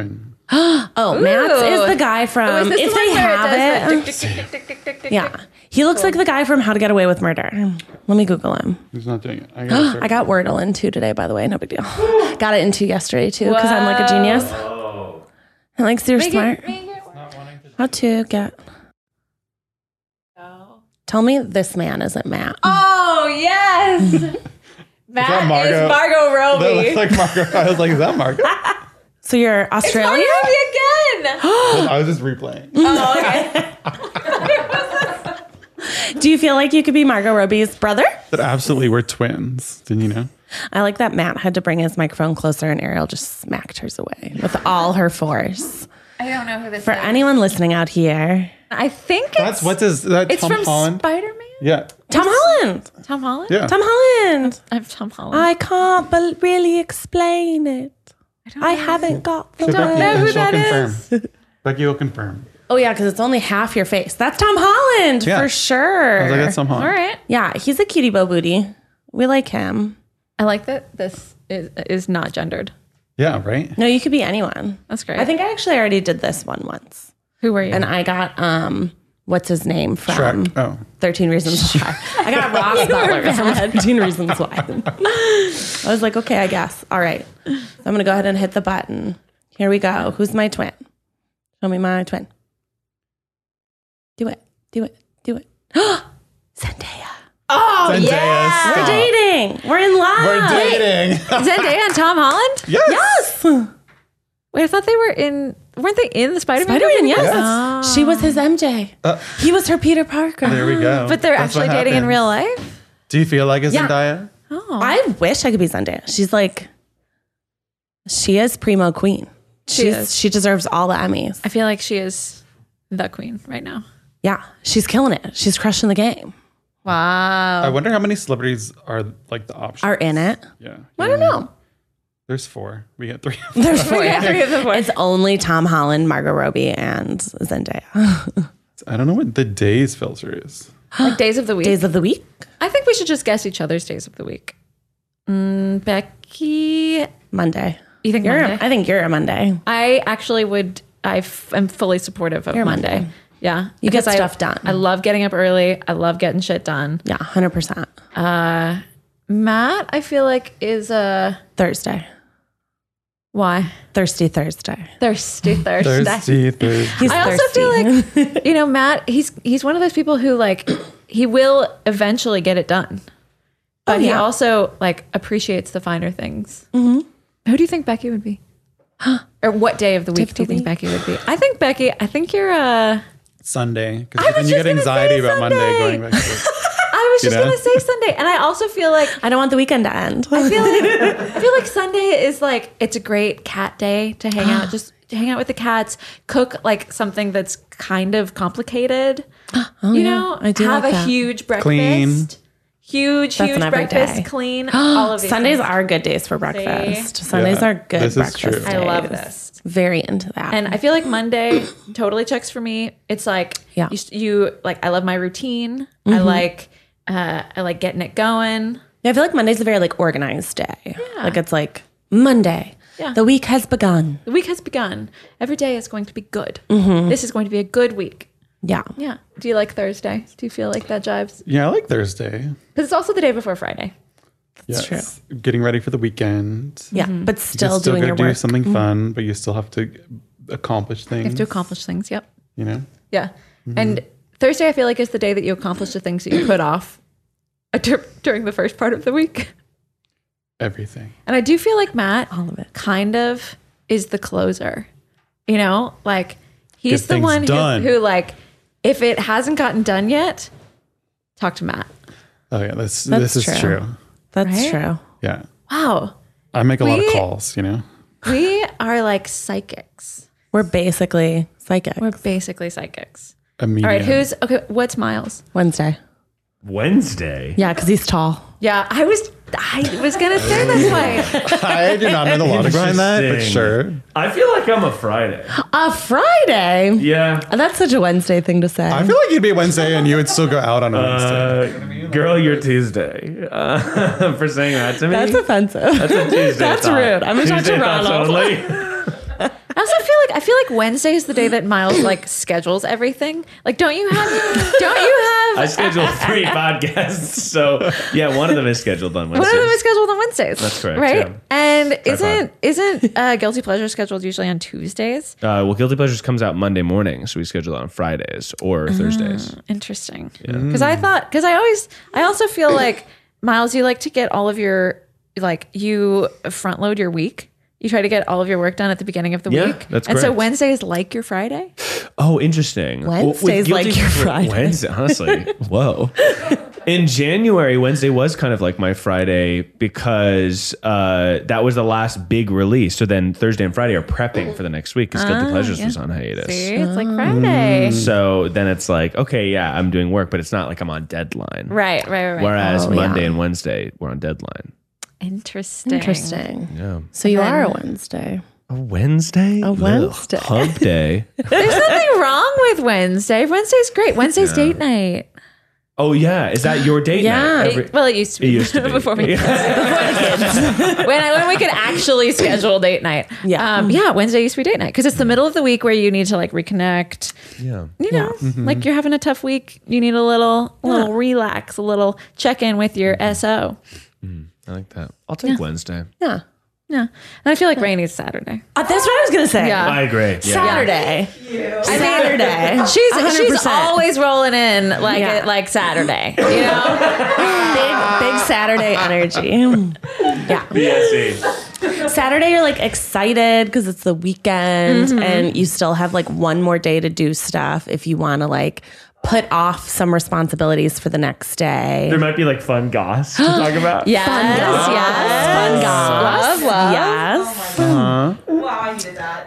Oh, Matt's is the guy Oh, from, is this if the they one where it have does it. the tick, tick, tick, tick, tick, tick, Yeah. tick? He looks like the guy from How to Get Away with Murder. Let me Google him. He's not doing it. I, gotta start. I got Wordle in two today, by the way. No big deal. Got it in two yesterday, too, because I'm like a genius. Oh. I'm like super Make it- smart. make it- How to get. Tell me this man isn't Matt. Oh, yes. Matt Margot? is Margot That Robbie. looks like Margot. I was like, is that Margot? So you're Margot Australian? Robbie again. I was just replaying. Oh, okay. Do you feel like you could be Margot Robbie's brother? But absolutely, we're twins. Didn't you know? I like that Matt had to bring his microphone closer and Ariel just smacked hers away with all her force. I don't know who this For is. anyone listening out here, I think it's, That's what's his. That it's Tom from Holland. Spider-Man. Yeah. Tom Holland. Tom Holland? Yeah. Tom Holland. I'm Tom Holland. I can't bel really explain it. I, know. haven't got the So don't words. know Becky, who she'll that confirm. Becky will confirm. Oh yeah, because it's only half your face. That's Tom Holland Yeah. for sure. I was like, that's Tom Holland. All right. Yeah, he's a cutie bo booty. We like him. I like that this is, is not gendered. Yeah, right? No, you could be anyone. That's great. I think I actually already did this one once, Who were you? and I got um, what's his name from Shrek. Oh. thirteen Reasons Why. I got Ross Butler from thirteen Reasons Why. I was like, okay, I guess. All right, so I'm gonna go ahead and hit the button. Here we go. Who's my twin? Show me my twin. Do it. Do it. Do it. Zendaya. oh, Zendaya, yeah. We're stop. dating. We're in love. We're dating. Zendaya and Tom Holland? Yes. Yes. Wait, I thought they were in, weren't they in the Spider-Man Spider-Man, movie? yes. Oh. She was his M J. Uh, He was her Peter Parker. There we go. But they're That's actually what dating in happens. real life? Do you feel like a Yeah. Zendaya? Oh. I wish I could be Zendaya. She's like, she is primo queen. She She's, is. She deserves all the Emmys. I feel like she is the queen right now. Yeah, she's killing it. She's crushing the game. Wow. I wonder how many celebrities are like the option. Are in it. Yeah. I don't know. There's four. We get three. There's four. got three of the four. It's only Tom Holland, Margot Robbie, and Zendaya. I don't know what the days filter is. Like days of the week? Days of the week. I think we should just guess each other's days of the week. Mm, Becky, Monday. you think You're. Monday? A, I think you're a Monday. I actually would. I f- am fully supportive of You're Monday. Monday. Yeah, You get because I- stuff done. I love getting up early. I love getting shit done. Yeah, one hundred percent. Matt, I feel like is a Thursday. why Thirsty Thursday. thirsty Thursday. Thirsty, thirsty. He's I also thirsty. feel like you know Matt. He's he's one of those people who like he will eventually get it done, but Oh, he yeah. also like appreciates the finer things. Mm-hmm. Who do you think Becky would be? Or what day of the week of do you the think week? Becky would be? I think Becky. I think you're a. Sunday. I Because was then you just get gonna anxiety say about Monday Sunday. going back to work. I was You just know? gonna say Sunday, and I also feel like I don't want the weekend to end. I feel like I feel like Sunday is like it's a great cat day to hang out, just to hang out with the cats, cook like something that's kind of complicated. you know, I do have like a that. huge breakfast, Clean. huge, That's huge an every breakfast, day. clean. all of these Sundays things. are good days for breakfast. Sundays Yeah, are good this is breakfast true. days. I love this. Very into that. And I feel like Monday totally checks for me. It's like Yeah. you, you like I love my routine. I like uh, I like getting it going. Yeah, I feel like Monday's a very like organized day. Like it's like Monday. Yeah. The week has begun. The week has begun. Every day is going to be good. This is going to be a good week. Yeah. Yeah. Do you like Thursday? Do you feel like that jives? Yeah, I like Thursday. Because it's also the day before Friday. Yes. true. Getting ready for the weekend. Yeah. But You still, still doing gotta your do work. something fun, but you still have to accomplish things. You have to accomplish things. Yep. You know? Yeah. And Thursday, I feel like is the day that you accomplish the things that you put off dur- during the first part of the week. Everything. And I do feel like Matt All of it. kind of is the closer. You know, like he's Get the things one who, done. who, like, if it hasn't gotten done yet, talk to Matt. Oh yeah, this That's this is true. true. That's Right? true. Yeah. Wow. I make a lot of We- calls, you know? We are like psychics. We're basically psychic. We're basically psychics. A medium. All right. Who's okay? What's Miles? Wednesday. Wednesday. Yeah, because he's tall. Yeah, I was. I was gonna say this way. I do not know the logic behind that, but Interesting. sure. I feel like I'm a Friday. A Friday. Yeah. That's such a Wednesday thing to say. I feel like you'd be Wednesday and you would still go out on a Wednesday. Uh, girl, you're Tuesday. Uh, for saying that to me. That's offensive. That's a Tuesday That's thought. rude. I'm gonna talk to Tuesday thoughts Ronald. only. I also feel like I feel like Wednesday is the day that Miles like schedules everything. Like, don't you have? Don't you have? I scheduled three podcasts, so yeah, one of them is scheduled on Wednesdays. One of them is scheduled on Wednesdays. That's correct, right? yeah. And Tripod. isn't isn't uh, Guilty Pleasure scheduled usually on Tuesdays? Uh, well, Guilty Pleasures comes out Monday morning, so we schedule it on Fridays or Thursdays. Interesting. Because I thought, because I always, I also feel like Miles, you like to get all of your like you front load your week. You try to get all of your work done at the beginning of the Yeah, week. that's And so correct. Wednesday is like your Friday? Oh, interesting. Well, with Wednesday's like Guilty- your Friday. Wednesday, honestly. Whoa. In January, Wednesday was kind of like my Friday because uh, that was the last big release. So then Thursday and Friday are prepping for the next week because Guilty Pleasures was on hiatus. See, it's like Friday. So then it's like, okay, yeah, I'm doing work, but it's not like I'm on deadline. Right, right, right, right. Whereas Oh, Monday yeah. and Wednesday, we're on deadline. Interesting. Interesting. Yeah. So you And then- are a Wednesday. A Wednesday? A Wednesday. Ugh, hump day. There's nothing wrong with Wednesday. Wednesday's great. Wednesday's date night. Oh, yeah. Is that your date Yeah. night? It- Every- well, it used to be. It used to be. before we Yeah. when I, when we could actually schedule date night. Yeah. um, yeah. Wednesday used to be date night because it's the middle of the week where you need to like reconnect. yeah. You know, Mm-hmm. like you're having a tough week. You need a little, a little relax, a little check in with your S O. I like that. I'll take Wednesday. Yeah. Yeah, and I feel like Rainy's Saturday. Uh, that's what I was gonna say. Yeah. I agree. Yeah. Saturday. Saturday. She's one hundred she's percent. always rolling in like Yeah. it like Saturday. You know, big, big Saturday energy. Yeah. B S E. Saturday, you're like excited because it's the weekend and you still have like one more day to do stuff if you want to like put off some responsibilities for the next day. There might be like fun goss to talk about. yes, yes, Fun goss. love, love. Yes. Uh-huh. Wow, I needed that.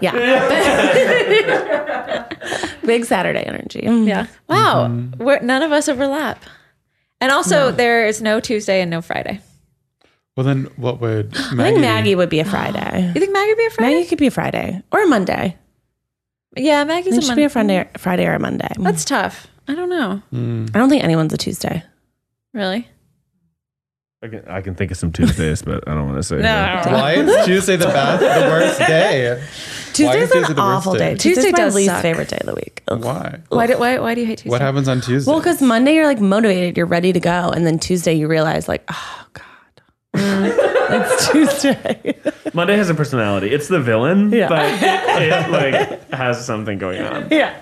Yeah. Big Saturday energy. Yeah. Wow. We're, none of us overlap. And also, there is no Tuesday and no Friday. Well, then what would Maggie? I think Maggie would be a Friday. You think Maggie would be a Friday? Maggie could be a Friday or a Monday. Yeah, I Maggie's think a she should Monday. be a Friday, Friday or a Monday. That's tough. I don't know. I don't think anyone's a Tuesday. Really? I can, I can think of some Tuesdays, but I don't want to say. that. Why is Tuesday the best, the worst day? Tuesday's Tuesday an the worst awful day? day. Tuesday's Tuesday my does least suck. favorite day of the week. Ugh. Why? Why do, why, why do you hate Tuesday? What happens on Tuesday? Well, because Monday you're like motivated, you're ready to go, and then Tuesday you realize like, oh god, it's Tuesday. Monday has a personality. It's the villain, Yeah. but it, it like has something going on. Yeah.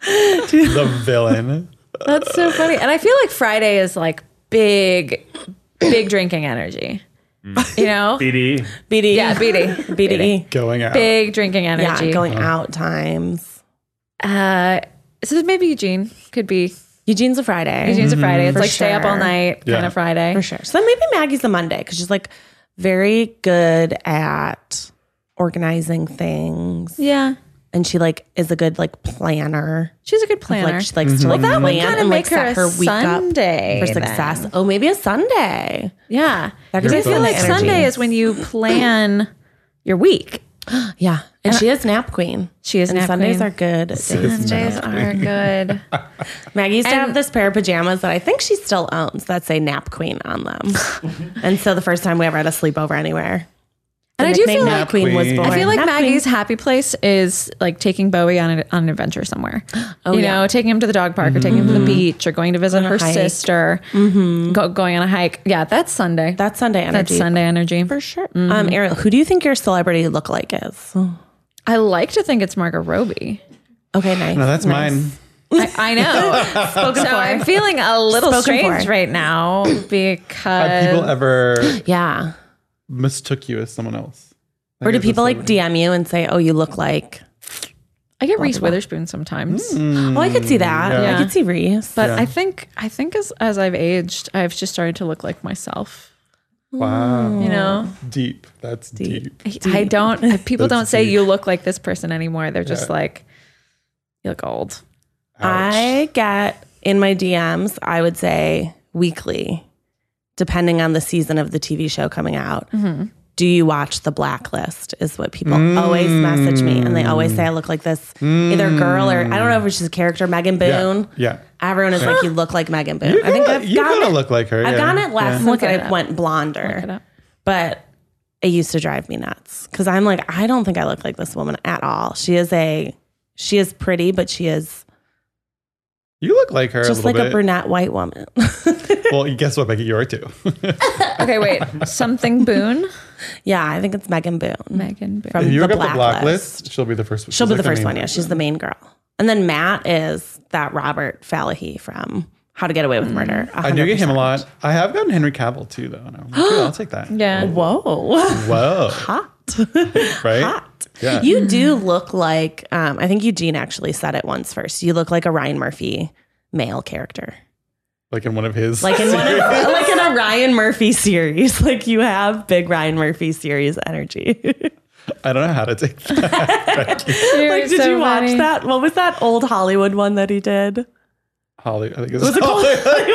the villain. That's so funny. And I feel like Friday is like big, big drinking energy. You know? B D. B D. Yeah, B D. B D. Going out. Big drinking energy. Yeah, going out times. Uh, so maybe Eugene could be. Eugene's a Friday. Eugene's a Friday. It's For like stay up all sure. night Yeah. kind of Friday. For sure. So then maybe Maggie's the Monday because she's like very good at organizing things. Yeah. And she like is a good like planner. She's a good planner. Like she likes to like that would plan kinda and like make her set her a week Sunday up for success. then. Oh, maybe a Sunday. yeah. That could Because be I feel fun like energy. Sunday is when you plan your week. Yeah. And she is nap queen. She is and nap Sundays queen. are good. days. Sundays are good. Maggie used to And- have this pair of pajamas that I think she still owns that say nap queen on them. And so the first time we ever had a sleepover anywhere. And the I do nickname feel Nap like Queen was Queen. born. I feel like Nap Maggie's Queen. happy place is like taking Bowie on, a, on an adventure somewhere. Oh, you yeah. know, taking him to the dog park or taking him to the beach or going to visit a her hike. sister, go, going on a hike. Yeah, that's Sunday. That's Sunday energy. That's Sunday energy. For sure. Um, Ariel, who do you think your celebrity lookalike is? I like to think it's Margot Robbie. Okay, nice. No, that's nice. mine. I, I know. Spoken so for. I'm feeling a little Spoken strange for. right now because Have people ever Yeah. mistook you as someone else? I Or do think it's people a like D M you and say, oh, you look like... I get Reese Witherspoon sometimes. Oh, I could see that. Yeah. I could see Reese. But Yeah. I think I think as as I've aged, I've just started to look like myself. Wow. You know, Deep. That's deep. I I don't. People That's don't say deep. you look like this person anymore. They're just Yeah. like, you look old. I get in my D Ms, I would say weekly, depending on the season of the T V show coming out. Do you watch The Blacklist? Is what people always message me. And they always say I look like this either girl or I don't know if she's a character, Megan Boone. Yeah. Everyone is like, you look like Megan Boone. You I think gotta, I've you gotten gotta it. look like her. I've yeah. gotten it less Yeah. since Look it I up. went Look it blonder. up. But it used to drive me nuts because I'm like, I don't think I look like this woman at all. She is a, she is pretty, but she is You look like her just a like little a bit. brunette white woman. Well, guess what, Becky? You are too. Okay, wait. Something Boone? Yeah, I think it's Megan Boone. Megan Boone. From If you the look up the Blacklist. blacklist, she'll be the first. She'll she's be like the first main one. Yeah, person. she's the main girl. And then Matt is that Robert Falahy from How to Get Away with Murder. I do get him a one hundred lot. I have gotten Henry Cavill too, though. And I'm like, yeah, I'll take that. Yeah. percent. Whoa. Whoa. Hot. Right? Hot. Yeah. You do look like, um, I think Eugene actually said it once first. You look like a Ryan Murphy male character. Like in one of his. Like in one of, like in a Ryan Murphy series. Like you have big Ryan Murphy series energy. I don't know how to take that. Like, did you watch that? What was that old Hollywood one that he did? Holly, I think it's Was it called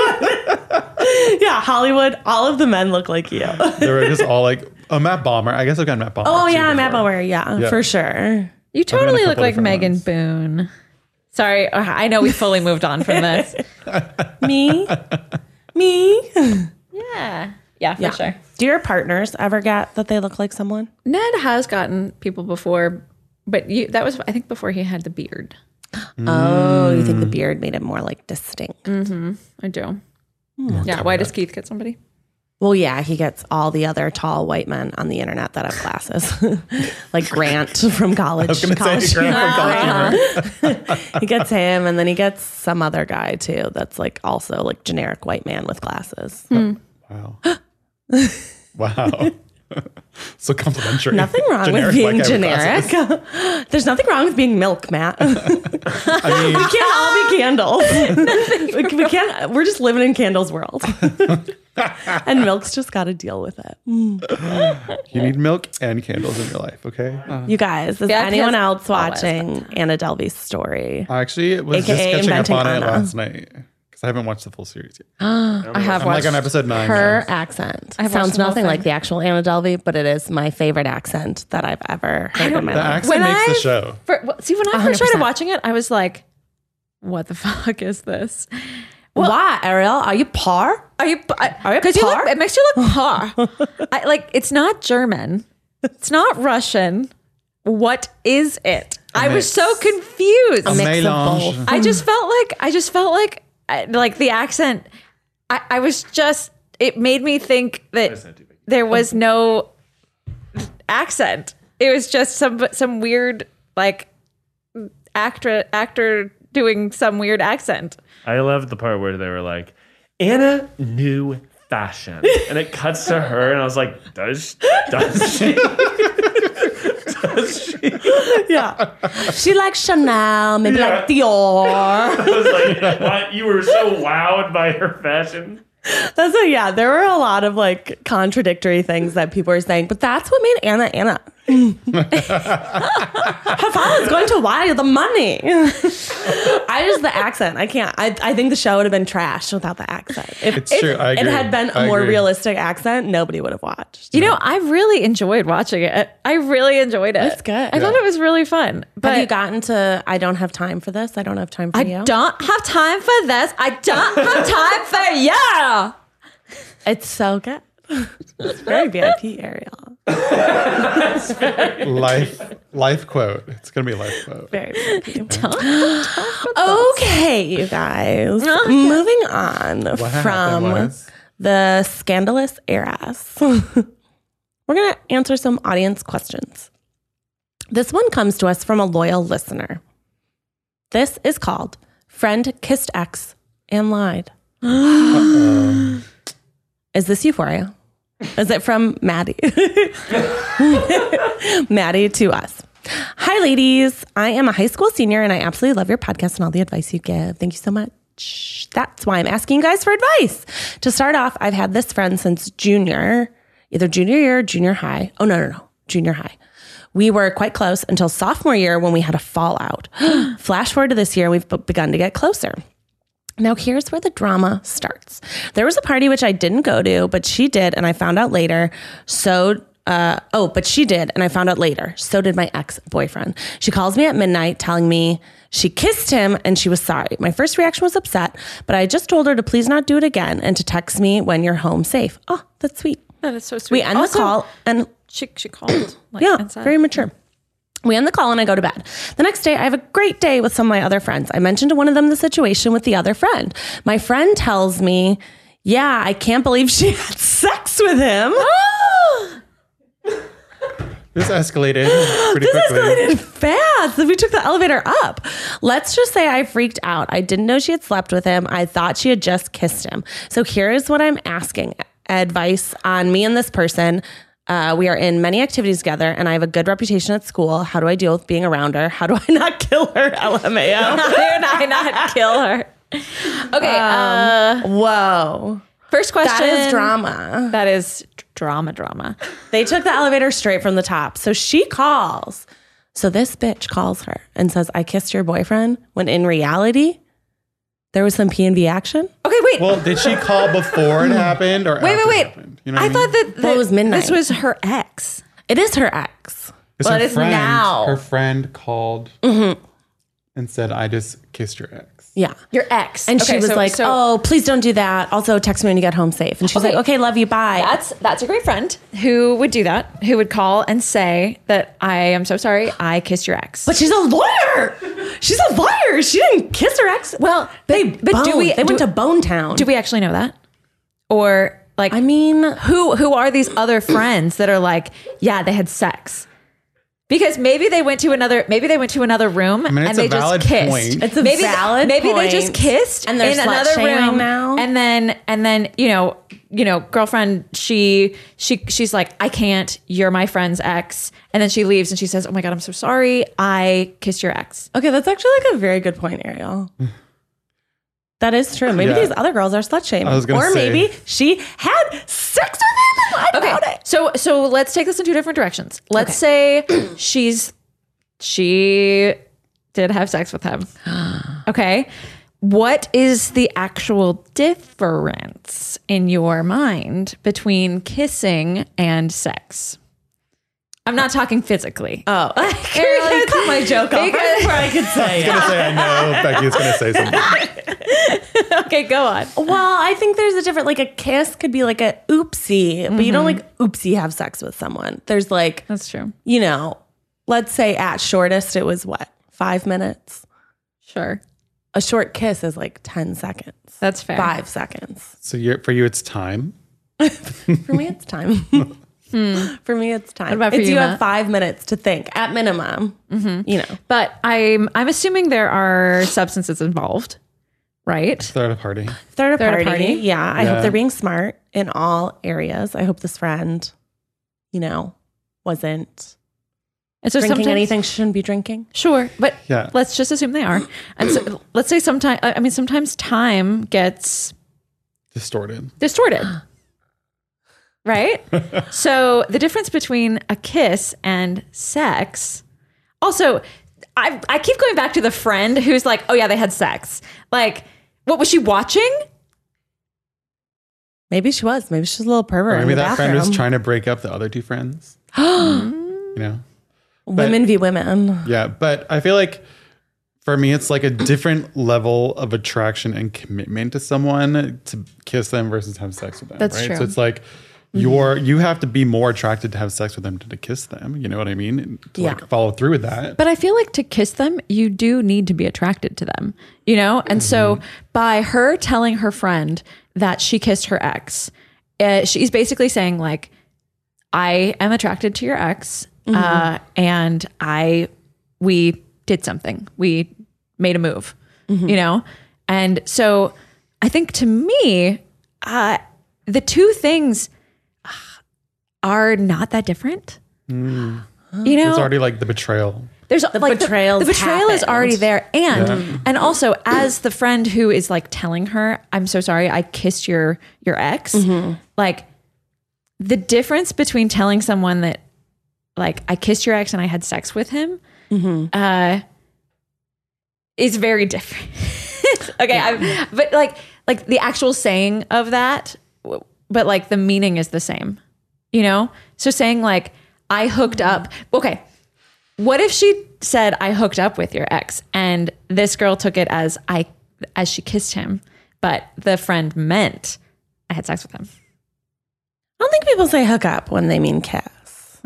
Holly. Yeah, Hollywood. All of the men look like you. They were just all like, oh, Matt Bomber. I guess I've got Matt Bomber. Oh too yeah, Matt before. Bower. Yeah, Yeah. for sure. You done a totally look couple like different Megan ones. Boone. Sorry, uh, I know we fully moved on from this. Me, me. Yeah. Yeah, for Yeah. sure. Do your partners ever get that they look like someone? Ned has gotten people before, but you, that was, I think, before he had the beard. Oh, you think the beard made it more like distinct? I do. Yeah. Why does Keith get somebody? Well, yeah, he gets all the other tall white men on the internet that have glasses, like Grant from college. I was going to college say Grant from college. he gets him, and then he gets some other guy too. That's like also like generic white man with glasses. Wow. Wow. So complimentary. Nothing wrong Generic with being black guy with generic. glasses. There's nothing wrong with being milk, Matt. we I mean, can't all be candles. we, we can't. We're just living in candles world, and milk's just got to deal with it. you need milk and candles in your life, okay? You guys, is Yeah, anyone because else always. watching Anna Delvey's story? I actually was A K A just catching up Inventing on it Anna. last night because I haven't watched the full series yet. I have I'm watched. like on episode nine. Her now. accent I've watched sounds the whole nothing thing. like the actual Anna Delvey, but it is my favorite accent that I've ever heard in my The life. accent makes the I- show. For, well, see, when I one hundred first started percent. watching it, I was like, what the fuck is this? Why, Ariel? Are you par? Are you? Are you Because you look, par? it makes you look par. I, like it's not German, it's not Russian. What is it? I was mix. so confused. A mix of mélange. both. I just felt like I just felt like I- like the accent. I, I was just. It made me think that there was no accent. It was just some some weird like actor actor doing some weird accent. I loved the part where they were like, Anna knew fashion. And it cuts to her, and I was like, does, does she? does she? Yeah. She likes Chanel, maybe Yeah. like Dior. I was like, what? You were so wowed by her fashion? That's a, yeah, there were a lot of like contradictory things that people were saying, but that's what made Anna Anna. Her father's going to wire the money. I just, the accent, I can't. I, I think the show would have been trashed without the accent. If It's true. I it agree. had been a I more agree. realistic accent, nobody would have watched. You know, I really enjoyed watching it. I really enjoyed it. That's good. I thought it was really fun. But Have you gotten to, I don't have time for this. I don't have time for I you. don't have time for this. I don't have time for you. It's so good. It's very V I P, Ariel. Life, life quote. It's gonna be a life quote. Very V I P. Don't- Okay, you guys. Moving on What happened from was the scandalous heiress. We're going to answer some audience questions. This one comes to us from a loyal listener. This is called Friend Kissed Ex and Lied. Is this Euphoria? Is it from Maddie? Maddie to us. Hi, ladies. I am a high school senior and I absolutely love your podcast and all the advice you give. Thank you so much. That's why I'm asking you guys for advice. To start off, I've had this friend since junior, either junior year or junior high. Oh, no, no, no. Junior high. We were quite close until sophomore year when we had a fallout. Flash forward to this year, we've b- begun to get closer. Now, here's where the drama starts. There was a party which I didn't go to, but she did, and I found out later. So, uh, oh, but she did, and I found out later. So did my ex-boyfriend. She calls me at midnight telling me she kissed him and she was sorry. My first reaction was upset, but I just told her to please not do it again and to text me when you're home safe. Oh, that's sweet. That is so sweet. We end Also, the call and she she called. Like, Yeah, and said- very mature. We end the call and I go to bed. The next day, I have a great day with some of my other friends. I mentioned to one of them the situation with the other friend. My friend tells me, yeah, I can't believe she had sex with him. This escalated pretty This quickly. escalated fast. We took the elevator up. Let's just say I freaked out. I didn't know she had slept with him. I thought she had just kissed him. So here's what I'm asking. Advice on me and this person. Uh, we are in many activities together and I have a good reputation at school. How do I deal with being around her? How do I not kill her? L M A O. How did I not kill her? Okay. uh, Whoa. first question. That is drama. That is drama, drama. They took the elevator straight from the top. So she calls. So this bitch calls her and says, I kissed your boyfriend, when in reality, there was some P and V action. Okay, wait. Well, did she call before it happened or wait, after wait, it wait. happened? You know I what thought mean? that, that Well, it was midnight. this was her ex. It is her ex. It's Well, her it is friend, now. Her friend called and said, I just kissed your ex. Yeah. Your ex. And she Okay, was so- like, so oh, please don't do that. Also, text me when you get home safe. And she's Okay. like, okay, love you. Bye. That's that's a great friend who would do that, who would call and say that I am so sorry, I kissed your ex. But she's a lawyer. She's a lawyer. She didn't kiss her ex. well, They but, but do boned. we They do, went to Bone Town. do we actually know that? Or like I mean, who who are these other friends that are like, yeah, they had sex? Because maybe they went to another maybe they went to another room mean, it's and a they just valid kissed. point. It's a maybe valid maybe they point. just kissed And they're in slut another shaming room now. and then and then you know you know girlfriend she she she's like, I can't, you're my friend's ex, and then she leaves and she says, oh my god, I'm so sorry, I kissed your ex. okay, that's actually like a very good point, Ariel. That is true. Maybe Yeah. these other girls are slut shaming. I was gonna Or say- maybe she had sex with him and lied Okay, about it. so so let's take this in two different directions. Let's say she's she did have sex with him. Okay. What is the actual difference in your mind between kissing and sex? I'm not talking physically. Oh, Ariel, you cut my joke off right before I could say I was going to say, I know Becky's going to say something. Okay, go on. Well, I think there's a different, like a kiss could be like a oopsie, but you don't like oopsie have sex with someone. There's like, That's true. you know, let's say at shortest it was what, five minutes? Sure. A short kiss is like ten seconds. That's fair. Five seconds. So you're, for you, it's time. For me, it's time. For me, it's time. What about for it's you, you Matt? have five minutes to think at minimum. You know, But I'm I'm assuming there are substances involved, right? Third party. third, Third party. party? Yeah, I Yeah. hope they're being smart in all areas. I hope this friend, you know, wasn't And so drinking sometimes- anything she shouldn't be drinking. Sure, but Yeah. let's just assume they are. And so let's say sometimes, I mean, sometimes time gets Distorted. distorted, right? So the difference between a kiss and sex. Also, I I keep going back to the friend who's like, oh yeah, they had sex. Like, what was she watching? Maybe she was. Maybe she's a little pervert. Or in maybe the that friend was bathroom. trying to break up the other two friends. You know? Women v women. Yeah, but I feel like for me, it's like a different level of attraction and commitment to someone to kiss them versus have sex with them. That's right? true. So it's like you're you have to be more attracted to have sex with them than to kiss them. You know what I mean? And to Yeah. like follow through with that. But I feel like to kiss them, you do need to be attracted to them, you know? And so by her telling her friend that she kissed her ex, uh, she's basically saying, like, I am attracted to your ex, uh, and I, we did something. We made a move, you know? And so I think to me, uh, the two things are not that different. You know, It's already like the betrayal. there's the like betrayal's the, the betrayal is happened. already there, and and also as the friend who is like telling her, I'm so sorry, I kissed your your ex. Like the difference between telling someone that like I kissed your ex and I had sex with him, uh, is very different. Okay, I, but like like the actual saying of that, w- but like the meaning is the same. You know, so saying like I hooked up. Okay, what if she said I hooked up with your ex, and this girl took it as I as she kissed him, but the friend meant I had sex with him. I don't think people say hook up when they mean kiss.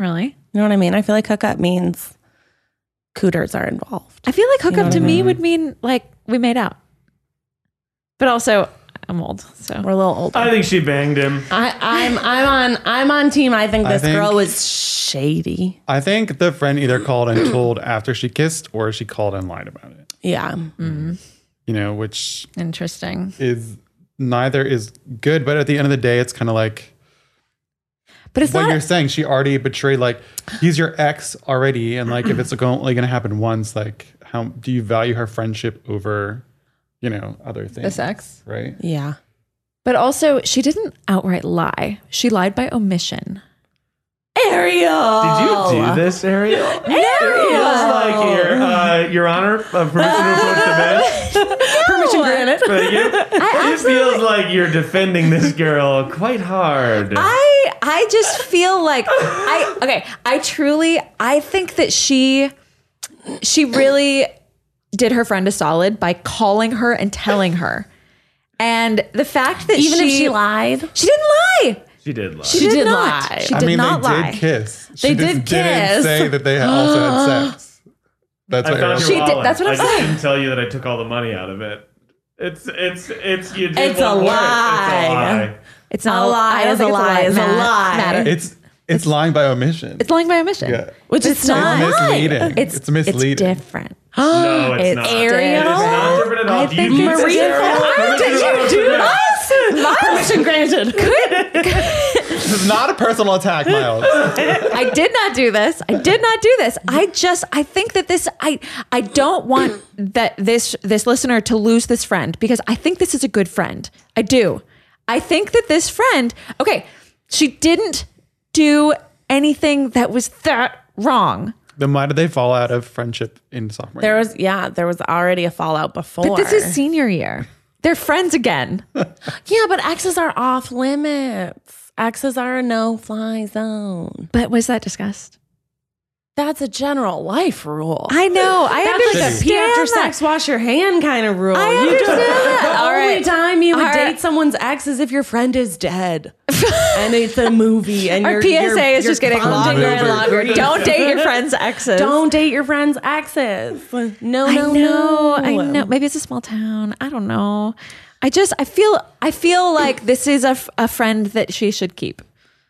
Really? You know what I mean? I feel like hookup means cooters are involved. I feel like hookup know what to I me mean? would mean like we made out. But also, I'm old, so We're a little older. I think she banged him. I, I'm I'm on I'm on team. I think I this think- girl was shady. I think the friend either called and told after she kissed, or she called and lied about it. Yeah. Mm-hmm. You know, which interesting. is neither is good, but at the end of the day, it's kind of like But it's what not. you're saying. She already betrayed. Like, he's your ex already, and like if it's only going to happen once, like how do you value her friendship over, you know, other things? The sex. right? Yeah. But also, she didn't outright lie. She lied by omission. Ariel. Did you do this, Ariel? Ariel feels like your, uh, your Honor, uh, permission to approach the bench. Permission granted. Thank you. It feels like you're defending this girl quite hard. I I just feel like I okay. I truly I think that she she really did her friend a solid by calling her and telling her. And the fact that Even she, if she lied. she didn't lie. She did lie. She, She did, did not. lie. She I did mean, not they lie. did kiss. They she did just didn't kiss. say that they also had sex. That's I what found Ariel your She did- wallet. that's what I'm I just saying. didn't tell you that I took all the money out of it. It's it's it's you did It's one a word. lie. It's a lie. It's not A lie I don't is think a it's lie is a Matt- lie. Matter. It's it's lying by omission. It's lying by omission. yeah. Which is It's not. not. misleading. It's It's misleading. It's different. No, it's, It's not. Ariel? It's not different at all. I Do think you do it's this, different. Ariel? Why did you do this? Permission granted. This is not a personal attack, Miles. I did not do this. I did not do this. I just I think that this I I don't want that this this listener to lose this friend because I think this is a good friend. I do. I think that this friend, okay, she didn't do anything that was that wrong. Then why did they fall out of friendship in sophomore There year? was yeah, there was already a fallout before. But this is senior year. They're friends again. yeah, but exes are off limits. Exes are a no fly zone. But was that discussed? That's a general life rule. I know. I That's like a understand pee after that. sex, wash your hand kind of rule. I You understand don't- that. The All only right. time you would All date right. someone's ex is if your friend is dead, and it's a movie. And Our your P S A your- is your just getting bonding longer and over- longer. Don't date your friends' exes. Don't date your friend's exes. No, I no, know, no. I know. Maybe it's a small town. I don't know. I just, I feel, I feel like this is a, f- a friend that she should keep.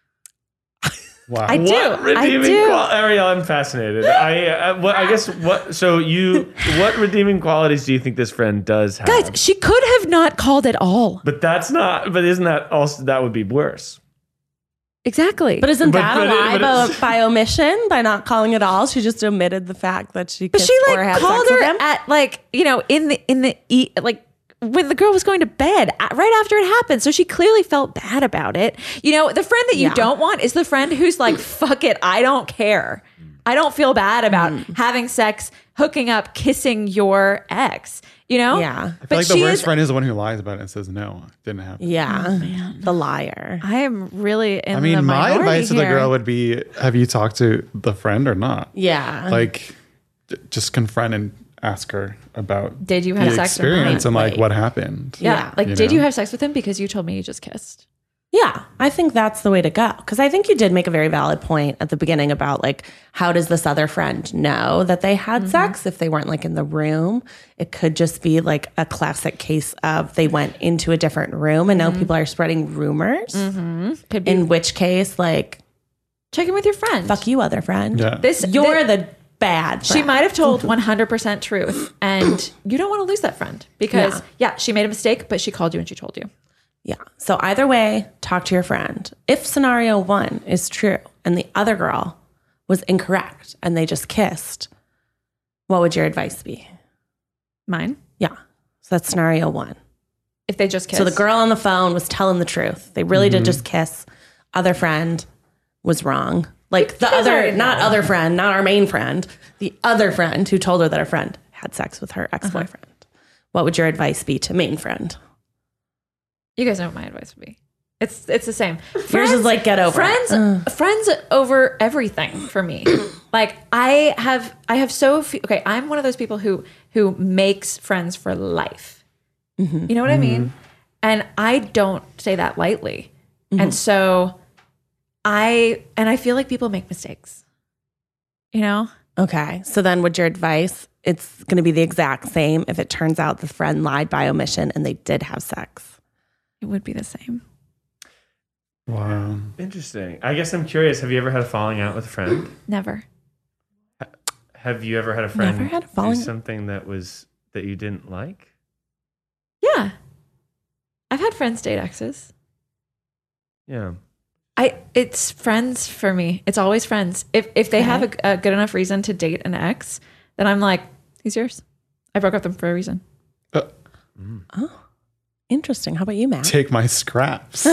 Wow. I do. What redeeming I do. qual- Ariel, I'm fascinated. I, uh, what, I guess what. So you, what redeeming qualities do you think this friend does have? Guys, she could have not called at all. but that's not. But isn't that also that would be worse? Exactly. But isn't But- that but a it- lie but by, it's- by omission by not calling it all? She just omitted the fact that she But kissed she or like had called sex with her him. at like, you know, in the, in the, e- like, when the girl was going to bed at- right after it happened. So she clearly felt bad about it. You know, the friend that you Yeah. don't want is the friend who's like, fuck it, I don't care. I don't feel bad about Mm. having sex, hooking up, kissing your ex, you know? Yeah. I feel like the she worst is- friend is the one who lies about it and says no, it didn't happen. Yeah, the liar. I am really in I the mean, my minority advice to the here. girl would be: have you talked to the friend or not? Yeah, Like, j- just confront and ask her about Did you the have sex or not? experience and like Right. what happened. Yeah. Yeah, Like, you did know? you have sex with him? Because you told me you just kissed. yeah. I think that's the way to go because I think you did make a very valid point at the beginning about like how does this other friend know that they had sex if they weren't like in the room? It could just be like a classic case of they went into a different room and now people are spreading rumors. Could be. In which case, like, Check in with your friend. fuck you, other friend. Yeah. This, You're thi- the bad. She friend. might have told one hundred percent truth, and you don't want to lose that friend because, Yeah. yeah, she made a mistake, but she called you and she told you. Yeah. So either way, talk to your friend. If scenario one is true and the other girl was incorrect and they just kissed, what would your advice be? Mine? Yeah. So that's scenario one. If they just kissed. So the girl on the phone was telling the truth. They really did just kiss. Other friend was wrong. Like the guys other, already not know. other friend, not our main friend, the other friend who told her that her friend had sex with her ex-boyfriend. What would your advice be to main friend? You guys know what my advice would be. It's it's the same. Yours is like, get over it. friends, friends over everything for me. Like I have, I have so few. Okay, I'm one of those people who who makes friends for life. Mm-hmm. You know what I mean? And I don't say that lightly. And so I and I feel like people make mistakes. You know? Okay. So then would your advice, it's going to be the exact same if it turns out the friend lied by omission and they did have sex? It would be the same. Wow. Interesting. I guess I'm curious. Have you ever had a falling out with a friend? Never. Have you ever had a friend Never had a do falling- something that was that you didn't like? Yeah. I've had friends date exes. Yeah. I it's friends for me. It's always friends. If if they have a, a good enough reason to date an ex, then I'm like, he's yours. I broke up with them for a reason. Uh, Oh, interesting. How about you, Matt? take my scraps,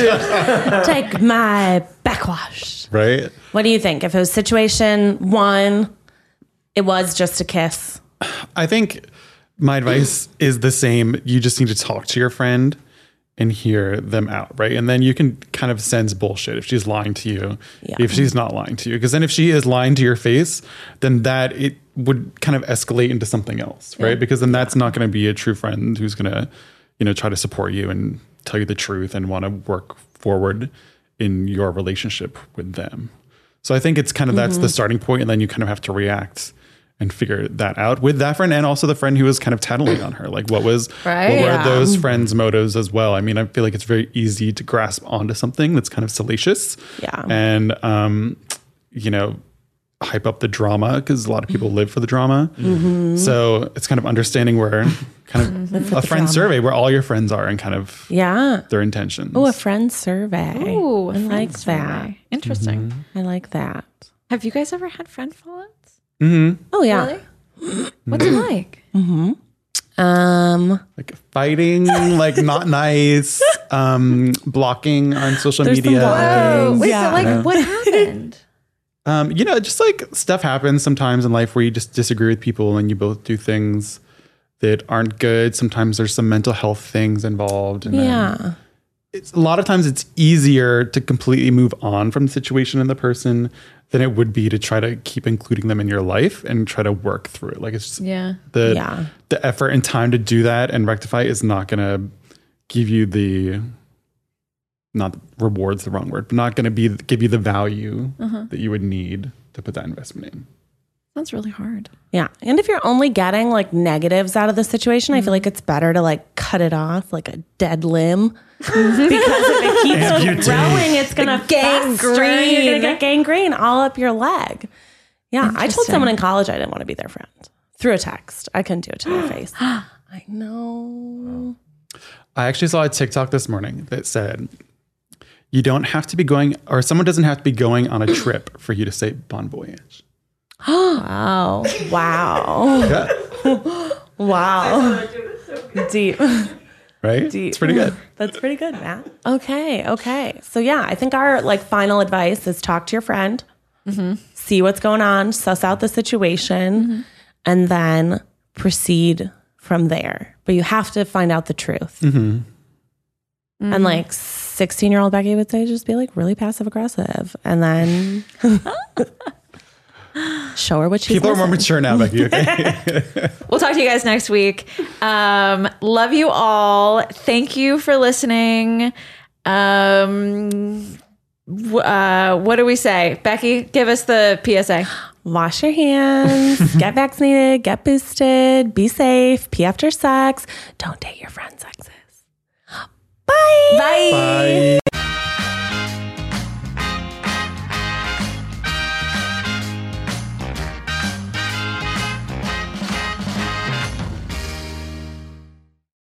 Take my backwash. right? What do you think? If it was situation one, it was just a kiss. I think my advice is the same. You just need to talk to your friend and hear them out, right? And then you can kind of sense bullshit if she's lying to you, Yeah. if she's not lying to you. Because then if she is lying to your face, then that it would kind of escalate into something else, right? Yeah. Because then that's not going to be a true friend who's going to, you know, try to support you and tell you the truth and want to work forward in your relationship with them. So I think it's kind of that's mm-hmm. the starting point, and then you kind of have to react and figure that out with that friend and also the friend who was kind of tattling on her. Like what was, right? what Yeah. were those friends' motives as well? I mean, I feel like it's very easy to grasp onto something that's kind of salacious. Yeah. And, um, you know, hype up the drama because a lot of people live for the drama. Mm-hmm. So it's kind of understanding where kind of a friend survey where all your friends are and kind of yeah their intentions. Oh, a friend survey. Oh, I like that. Interesting. Mm-hmm. I like that. Have you guys ever had friend fallouts? Mm-hmm. Oh yeah. Really? What's it like? Mm-hmm. Um, like fighting, like not nice, um, blocking on social There's media. some blocking. Oh, wait, Yeah. so like what happened? Um, you know, just like stuff happens sometimes in life where you just disagree with people and you both do things that aren't good. Sometimes there's some mental health things involved. And yeah. It's a lot of times it's easier to completely move on from the situation and the person than it would be to try to keep including them in your life and try to work through it. Like it's just Yeah. the Yeah. the effort and time to do that and rectify is not going to give you the not rewards the wrong word, but not going to be give you the value Uh-huh. that you would need to put that investment in. Sounds really hard. Yeah. And if you're only getting like negatives out of the situation, I feel like it's better to like cut it off like a dead limb. Because if it keeps Amputate. growing, it's going to gangrene. You're going to get gangrene all up your leg. Yeah. I told Interesting. someone in college I didn't want to be their friend through a text. I couldn't do it to their face. I know. I actually saw a TikTok this morning that said, you don't have to be going, or someone doesn't have to be going on a trip for you to say bon voyage. Wow. Wow. Yeah. Wow. Deep. Right? Deep. It's pretty good. That's pretty good, Matt. Okay. Okay. So yeah, I think our like final advice is talk to your friend, Mm-hmm. see what's going on, suss out the situation, Mm-hmm. and then proceed from there. But you have to find out the truth. Mm-hmm. And like sixteen year old Becky would say, just be like really passive aggressive. And then show her what she's People are more missing. mature now, Becky. Okay. We'll talk to you guys next week. Um, love you all. Thank you for listening. Um, w- uh, what do we say? Becky, give us the P S A. Wash your hands, get vaccinated, get boosted, be safe, pee after sex. Don't date your friend's exes. Bye. Bye. Bye.